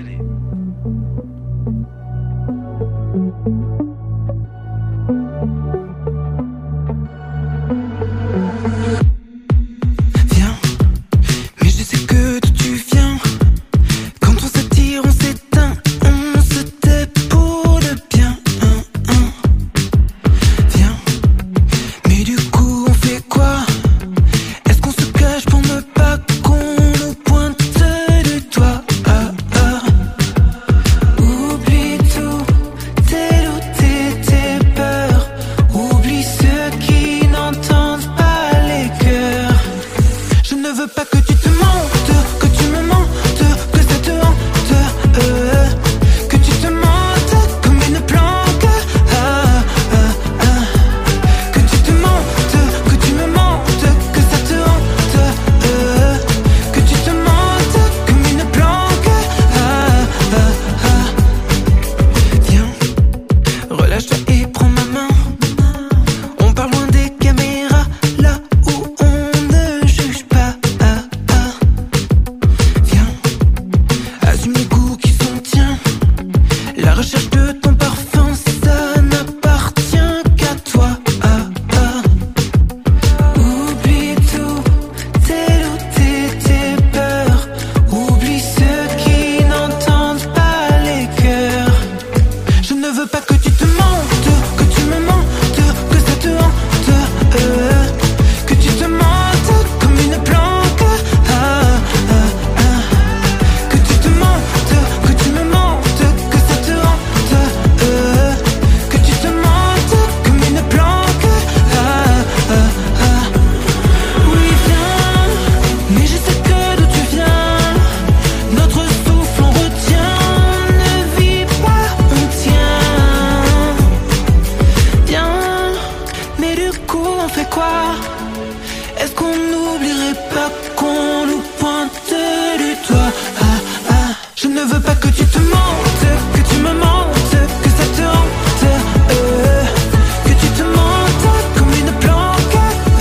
M: Est-ce qu'on n'oublierait pas qu'on nous pointait du doigt? Je ne veux pas que tu te mentes, que tu me mentes, que ça te hante, que tu te mentes comme une planque,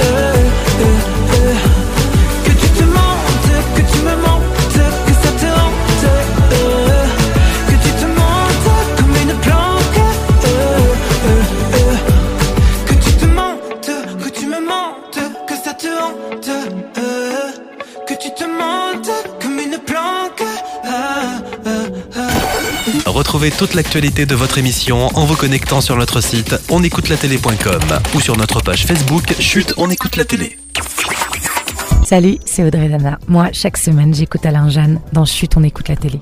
M: que tu te mentes, que tu me mentes, que ça te hante, que tu te mentes comme une planque, que tu te mentes, que tu me mentes, que ça te hante, que tu te mentes comme une planque.
G: Retrouvez toute l'actualité de votre émission en vous connectant sur notre site onécoutelatélé.com ou sur notre page Facebook Chut, on écoute la télé.
O: Salut, c'est Audrey Dana. Moi, chaque semaine, j'écoute Alain Jeanne dans Chut, on écoute la télé.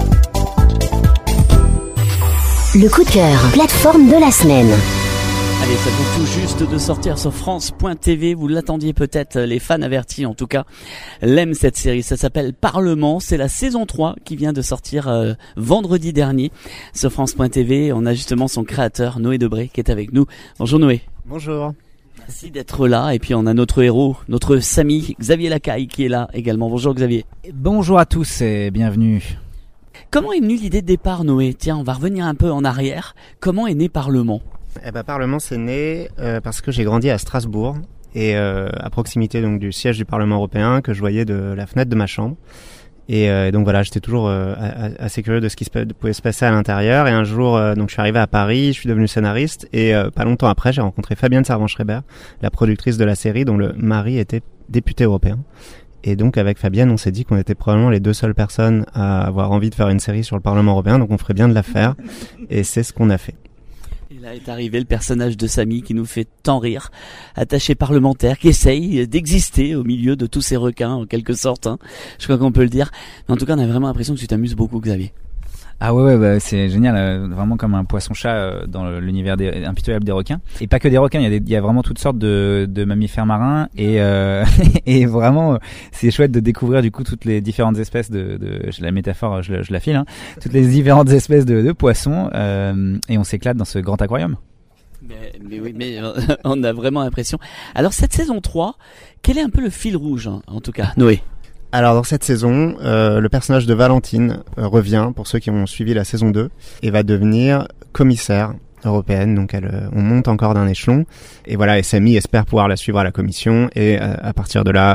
Q: Le coup de cœur, plateforme de la semaine.
D: Allez, ça vient tout juste de sortir sur France.tv. Vous l'attendiez peut-être, les fans avertis en tout cas l'aiment cette série. Ça s'appelle Parlement. C'est la saison 3 qui vient de sortir vendredi dernier sur France.tv. On a justement son créateur, Noé Debré, qui est avec nous. Bonjour Noé.
R: Bonjour.
D: Merci d'être là. Et puis on a notre héros, notre Samy, Xavier Lacaille, qui est là également. Bonjour Xavier.
R: Bonjour à tous et bienvenue.
D: Comment est venue l'idée de départ, Noé? Tiens, on va revenir un peu en arrière. Comment est né Parlement?
R: Parlement, c'est né parce que j'ai grandi à Strasbourg et à proximité donc du siège du Parlement européen que je voyais de la fenêtre de ma chambre. Et donc voilà, j'étais toujours assez curieux de ce qui pouvait se passer à l'intérieur. Et un jour, donc je suis arrivé à Paris, je suis devenu scénariste et pas longtemps après, j'ai rencontré Fabienne Servan-Schreiber, la productrice de la série dont le mari était député européen. Et donc avec Fabienne, on s'est dit qu'on était probablement les deux seules personnes à avoir envie de faire une série sur le Parlement européen, donc on ferait bien de la faire. Et c'est ce qu'on a fait.
D: Et là est arrivé le personnage de Samy qui nous fait tant rire, attaché parlementaire, qui essaye d'exister au milieu de tous ces requins en quelque sorte, hein. Je crois qu'on peut le dire. Mais en tout cas, on a vraiment l'impression que tu t'amuses beaucoup, Xavier.
R: Ah ouais, c'est génial, vraiment comme un poisson-chat dans l'univers impitoyable des requins. Et pas que des requins, il y a vraiment toutes sortes de mammifères marins et et vraiment c'est chouette de découvrir du coup toutes les différentes espèces la métaphore, je la file, hein, toutes les différentes espèces de poissons et on s'éclate dans ce grand aquarium.
D: Mais oui, on a vraiment l'impression. Alors cette saison 3, quel est un peu le fil rouge, hein, en tout cas, Noé?
R: Alors dans cette saison, le personnage de Valentine revient, pour ceux qui ont suivi la saison 2, et va devenir commissaire européenne, donc on monte encore d'un échelon, et voilà, et Samy espère pouvoir la suivre à la commission, et à partir de là,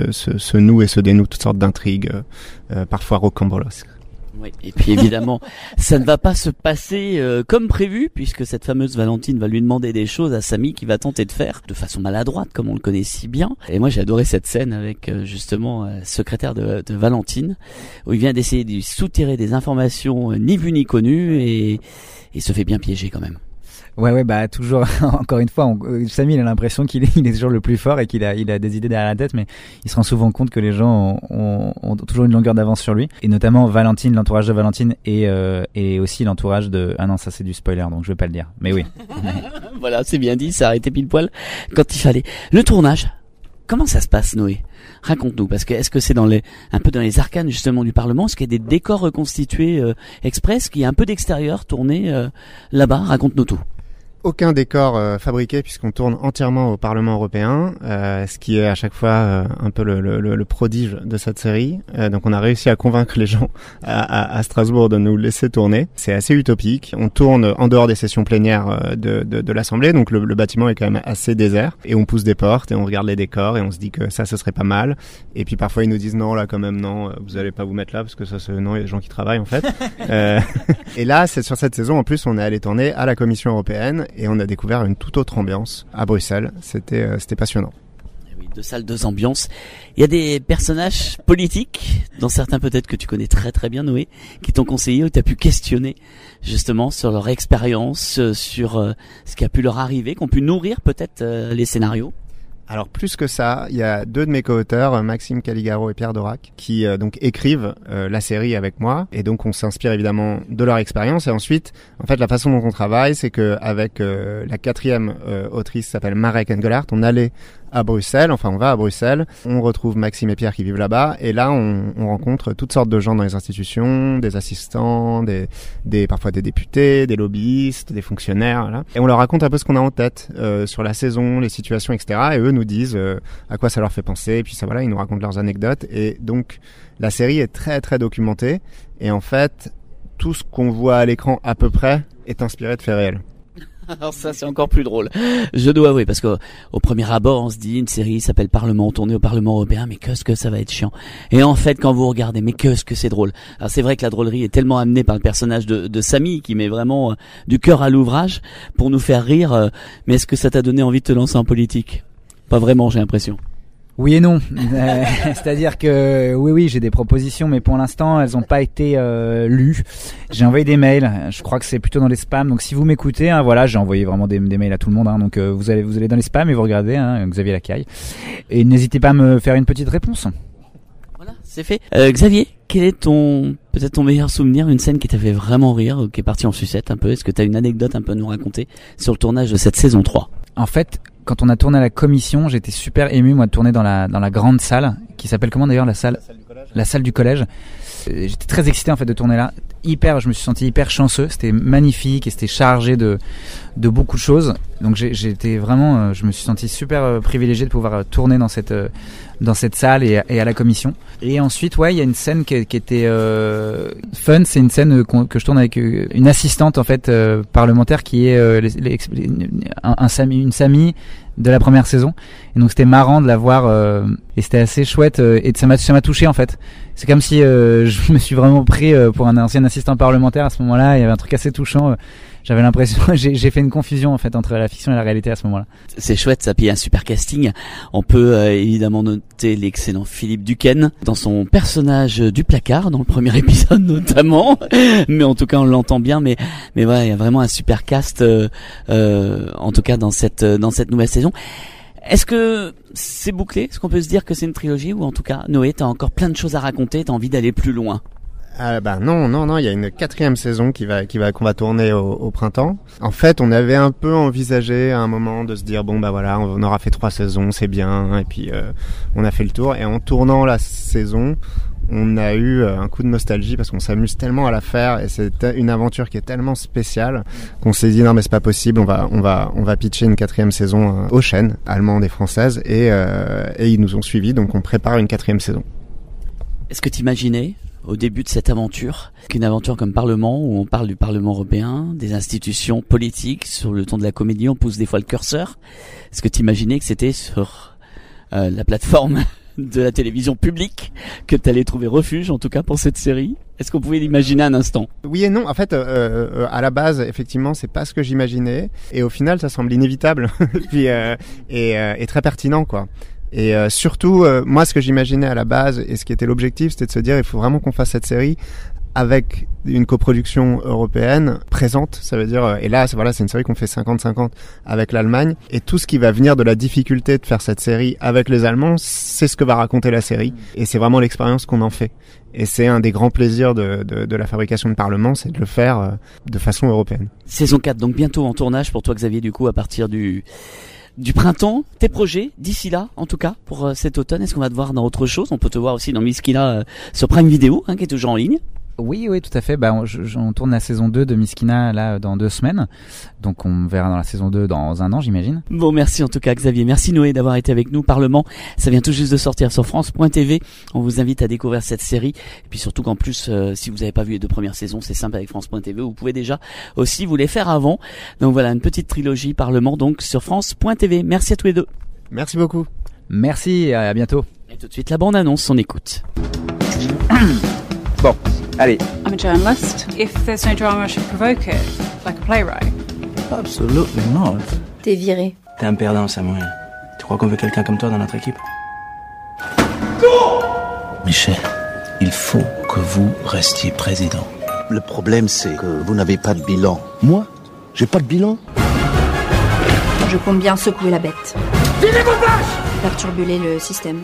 R: se nouent et se dénouent toutes sortes d'intrigues, parfois rocambolesques.
D: Oui, et puis évidemment, ça ne va pas se passer comme prévu, puisque cette fameuse Valentine va lui demander des choses à Samy qui va tenter de faire de façon maladroite, comme on le connaît si bien. Et moi, j'ai adoré cette scène avec justement secrétaire de Valentine, où il vient d'essayer de lui soutirer des informations ni vues ni connues, et il se fait bien piéger quand même.
R: Ouais, toujours, encore une fois, Samy, il a l'impression qu'il est toujours le plus fort et qu'il a des idées derrière la tête, mais il se rend souvent compte que les gens ont toujours une longueur d'avance sur lui. Et notamment Valentine, l'entourage de Valentine et aussi l'entourage de... Ah non, ça c'est du spoiler, donc je vais pas le dire. Mais oui.
D: Voilà, c'est bien dit, ça a arrêté pile poil quand il fallait. Le tournage, comment ça se passe, Noé? Raconte-nous, parce que est-ce que c'est un peu dans les arcanes justement du Parlement? Est-ce qu'il y a des décors reconstitués express, qu'il y a un peu d'extérieur tourné là-bas? Raconte-nous tout.
R: Aucun décor fabriqué puisqu'on tourne entièrement au Parlement européen, ce qui est à chaque fois un peu le prodige de cette série. Donc on a réussi à convaincre les gens à Strasbourg de nous laisser tourner. C'est assez utopique. On tourne en dehors des sessions plénières de l'Assemblée, donc le bâtiment est quand même assez désert. Et on pousse des portes et on regarde les décors et on se dit que ça, ce serait pas mal. Et puis parfois ils nous disent non, là quand même non, vous allez pas vous mettre là parce que ça, non, il y a des gens qui travaillent en fait. Et là, c'est sur cette saison en plus, on est allé tourner à la Commission européenne. Et on a découvert une toute autre ambiance à Bruxelles. C'était passionnant.
D: Oui, deux salles, deux ambiances. Il y a des personnages politiques, dont certains peut-être que tu connais très très bien, Noé, qui t'ont conseillé ou tu as pu questionner justement sur leur expérience, sur ce qui a pu leur arriver, qui ont pu nourrir peut-être les scénarios.
R: Alors plus que ça, il y a deux de mes co-auteurs, Maxime Caligaro et Pierre Dorac, qui donc écrivent la série avec moi, et donc on s'inspire évidemment de leur expérience. Et ensuite, en fait, la façon dont on travaille, c'est que avec la quatrième autrice, s'appelle Marek Engelhardt, on allait à Bruxelles, on va à Bruxelles, on retrouve Maxime et Pierre qui vivent là-bas, et là on rencontre toutes sortes de gens dans les institutions, des assistants, parfois des députés, des lobbyistes, des fonctionnaires, voilà. Et on leur raconte un peu ce qu'on a en tête sur la saison, les situations, etc. Et eux nous disent à quoi ça leur fait penser, et puis ça, voilà, ils nous racontent leurs anecdotes, et donc la série est très très documentée, et en fait tout ce qu'on voit à l'écran à peu près est inspiré de faits réels.
D: Alors ça, c'est encore plus drôle. Je dois avouer, parce qu'au premier abord, on se dit, une série s'appelle Parlement, tournée au Parlement européen, mais qu'est-ce que ça va être chiant. Et en fait, quand vous regardez, mais qu'est-ce que c'est drôle. Alors c'est vrai que la drôlerie est tellement amenée par le personnage de Samy, qui met vraiment du cœur à l'ouvrage pour nous faire rire. Mais est-ce que ça t'a donné envie de te lancer en politique? Pas vraiment, j'ai l'impression.
P: Oui et non. C'est-à-dire que oui, j'ai des propositions, mais pour l'instant, elles n'ont pas été lues. J'ai envoyé des mails. Je crois que c'est plutôt dans les spams. Donc si vous m'écoutez, hein, voilà, j'ai envoyé vraiment des mails à tout le monde. Hein, donc vous allez dans les spams et vous regardez, hein, Xavier Lacaille. Et n'hésitez pas à me faire une petite réponse.
D: Voilà, c'est fait. Xavier, quel est peut-être ton meilleur souvenir, une scène qui t'a fait vraiment rire, qui est partie en sucette un peu? Est-ce que t'as une anecdote un peu à nous raconter sur le tournage de cette saison 3?
P: En fait, quand on a tourné à la commission, j'étais super ému, moi, de tourner dans la grande salle, qui s'appelle comment d'ailleurs, la salle du collège. La salle du collège. J'étais très excité en fait de tourner là. Je me suis senti hyper chanceux. C'était magnifique et c'était chargé de beaucoup de choses. Donc j'étais vraiment, je me suis senti super privilégié de pouvoir tourner dans cette salle et à la commission. Et ensuite, ouais, il y a une scène qui était fun. C'est une scène que je tourne avec une assistante en fait parlementaire qui est une Samy de la première saison. Et donc c'était marrant de la voir et c'était assez chouette et ça m'a touché en fait. C'est comme si je me suis vraiment pris pour un ancien assistant parlementaire à ce moment-là. Il y avait un truc assez touchant. J'avais l'impression, j'ai fait une confusion en fait entre la fiction et la réalité à ce moment-là.
D: C'est chouette, ça, puis il y a un super casting. On peut évidemment noter l'excellent Philippe Duquesne dans son personnage du placard, dans le premier épisode notamment. Mais en tout cas, on l'entend bien. Mais voilà, il y a vraiment un super cast, en tout cas dans cette nouvelle saison. Est-ce que c'est bouclé? Est-ce qu'on peut se dire que c'est une trilogie, ou en tout cas, Noé, t'as encore plein de choses à raconter, t'as envie d'aller plus loin?
R: Non, il y a une 4e saison qu'on va tourner au printemps. En fait, on avait un peu envisagé à un moment de se dire bon voilà, on aura fait 3 saisons, c'est bien, et puis on a fait le tour. Et en tournant la saison, on a eu un coup de nostalgie parce qu'on s'amuse tellement à la faire et c'est une aventure qui est tellement spéciale qu'on s'est dit non mais c'est pas possible, on va pitcher une 4e saison aux chaînes allemandes et françaises et ils nous ont suivis, donc on prépare une 4e saison.
D: Est-ce que t'imaginais au début de cette aventure qu'une aventure comme Parlement, où on parle du Parlement européen, des institutions politiques, sur le ton de la comédie on pousse des fois le curseur, est-ce que t'imaginais que c'était sur la plateforme de la télévision publique que t'allais trouver refuge, en tout cas pour cette série? Est-ce qu'on pouvait l'imaginer un instant?
R: Oui et non. En fait, à la base, effectivement, c'est pas ce que j'imaginais, et au final, ça semble inévitable, puis et très pertinent, quoi. Et surtout, moi, ce que j'imaginais à la base et ce qui était l'objectif, c'était de se dire, il faut vraiment qu'on fasse cette série avec une coproduction européenne présente, ça veut dire, et là, voilà, c'est une série qu'on fait 50-50 avec l'Allemagne, et tout ce qui va venir de la difficulté de faire cette série avec les Allemands, c'est ce que va raconter la série, et c'est vraiment l'expérience qu'on en fait. Et c'est un des grands plaisirs de la fabrication de Parlement, c'est de le faire de façon européenne.
D: Saison 4, donc bientôt en tournage pour toi, Xavier, du coup, à partir du printemps. Tes projets d'ici là, en tout cas, pour cet automne, est-ce qu'on va te voir dans autre chose? On peut te voir aussi dans Miskina sur Prime Video, qui est toujours en ligne.
P: Oui, tout à fait. On tourne la saison 2 de Miskina là dans 2 semaines. Donc on verra dans la saison 2 dans 1 an, j'imagine.
D: Bon, merci en tout cas Xavier. Merci Noé d'avoir été avec nous. Parlement, ça vient tout juste de sortir sur France.tv. On vous invite à découvrir cette série. Et puis surtout qu'en plus, si vous n'avez pas vu les 2 premières saisons, c'est simple avec France.tv. Vous pouvez déjà aussi vous les faire avant. Donc voilà, une petite trilogie Parlement donc sur France.tv. Merci à tous les deux.
R: Merci beaucoup.
P: Merci, à bientôt.
D: Et tout de suite la bande-annonce, on écoute.
F: Bon, allez.
T: I'm a journalist. If there's no drama, I should provoke it, like a playwright.
F: Absolutely not.
N: T'es viré.
F: T'es un perdant, Samuel. Tu crois qu'on veut quelqu'un comme toi dans notre équipe?
U: Michel, il faut que vous restiez président.
V: Le problème, c'est que vous n'avez pas de bilan.
U: Moi? J'ai pas de bilan?
N: Je compte bien secouer la bête.
V: Videz vos vaches!
N: Faire turbuler le système.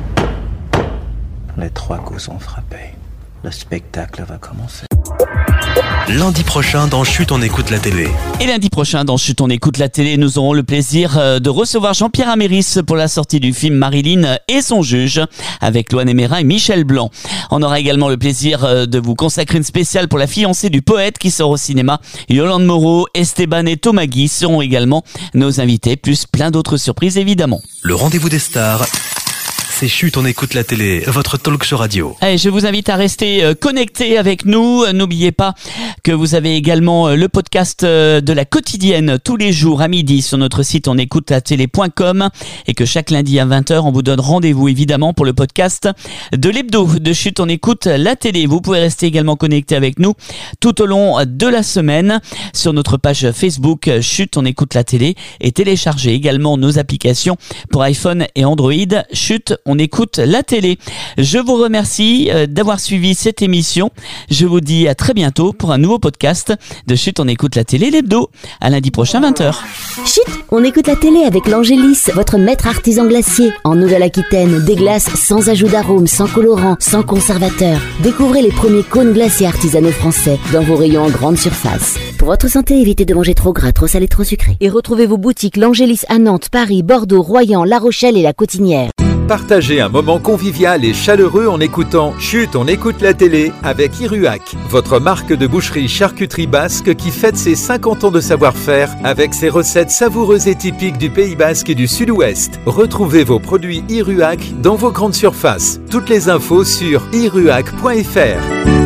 U: Les 3 coups sont frappés. Le spectacle va commencer.
G: Lundi prochain dans Chut, on écoute la télé.
D: Et lundi prochain dans Chut, on écoute la télé, nous aurons le plaisir de recevoir Jean-Pierre Améris pour la sortie du film Marilyn et son juge avec Loane Emera et Michel Blanc. On aura également le plaisir de vous consacrer une spéciale pour la fiancée du poète qui sort au cinéma. Yolande Moreau, Esteban et Thomas Guy seront également nos invités, plus plein d'autres surprises évidemment.
G: Le rendez-vous des stars, c'est Chut, on écoute la télé, votre talk show radio.
D: Allez, je vous invite à rester connectés avec nous. N'oubliez pas que vous avez également le podcast de la quotidienne tous les jours à midi sur notre site onécoutelatélé.com et que chaque lundi à 20h, on vous donne rendez-vous évidemment pour le podcast de l'hebdo de Chut, on écoute la télé. Vous pouvez rester également connectés avec nous tout au long de la semaine sur notre page Facebook Chut, on écoute la télé et télécharger également nos applications pour iPhone et Android. Chut, on écoute la télé. Je vous remercie d'avoir suivi cette émission. Je vous dis à très bientôt pour un nouveau podcast de Chut, on écoute la télé, l'hebdo. À lundi prochain, 20h.
Q: Chut, on écoute la télé avec l'Angélis, votre maître artisan glacier. En Nouvelle-Aquitaine, des glaces sans ajout d'arôme, sans colorant, sans conservateur. Découvrez les premiers cônes glaciers artisanaux français dans vos rayons en grande surface. Pour votre santé, évitez de manger trop gras, trop salé, trop sucré. Et retrouvez vos boutiques l'Angélis à Nantes, Paris, Bordeaux, Royan, La Rochelle et La Cotinière.
B: Partagez un moment convivial et chaleureux en écoutant Chut, on écoute la télé avec Iruhac, votre marque de boucherie charcuterie basque qui fête ses 50 ans de savoir-faire avec ses recettes savoureuses et typiques du Pays Basque et du Sud-Ouest. Retrouvez vos produits Iruhac dans vos grandes surfaces. Toutes les infos sur iruhac.fr.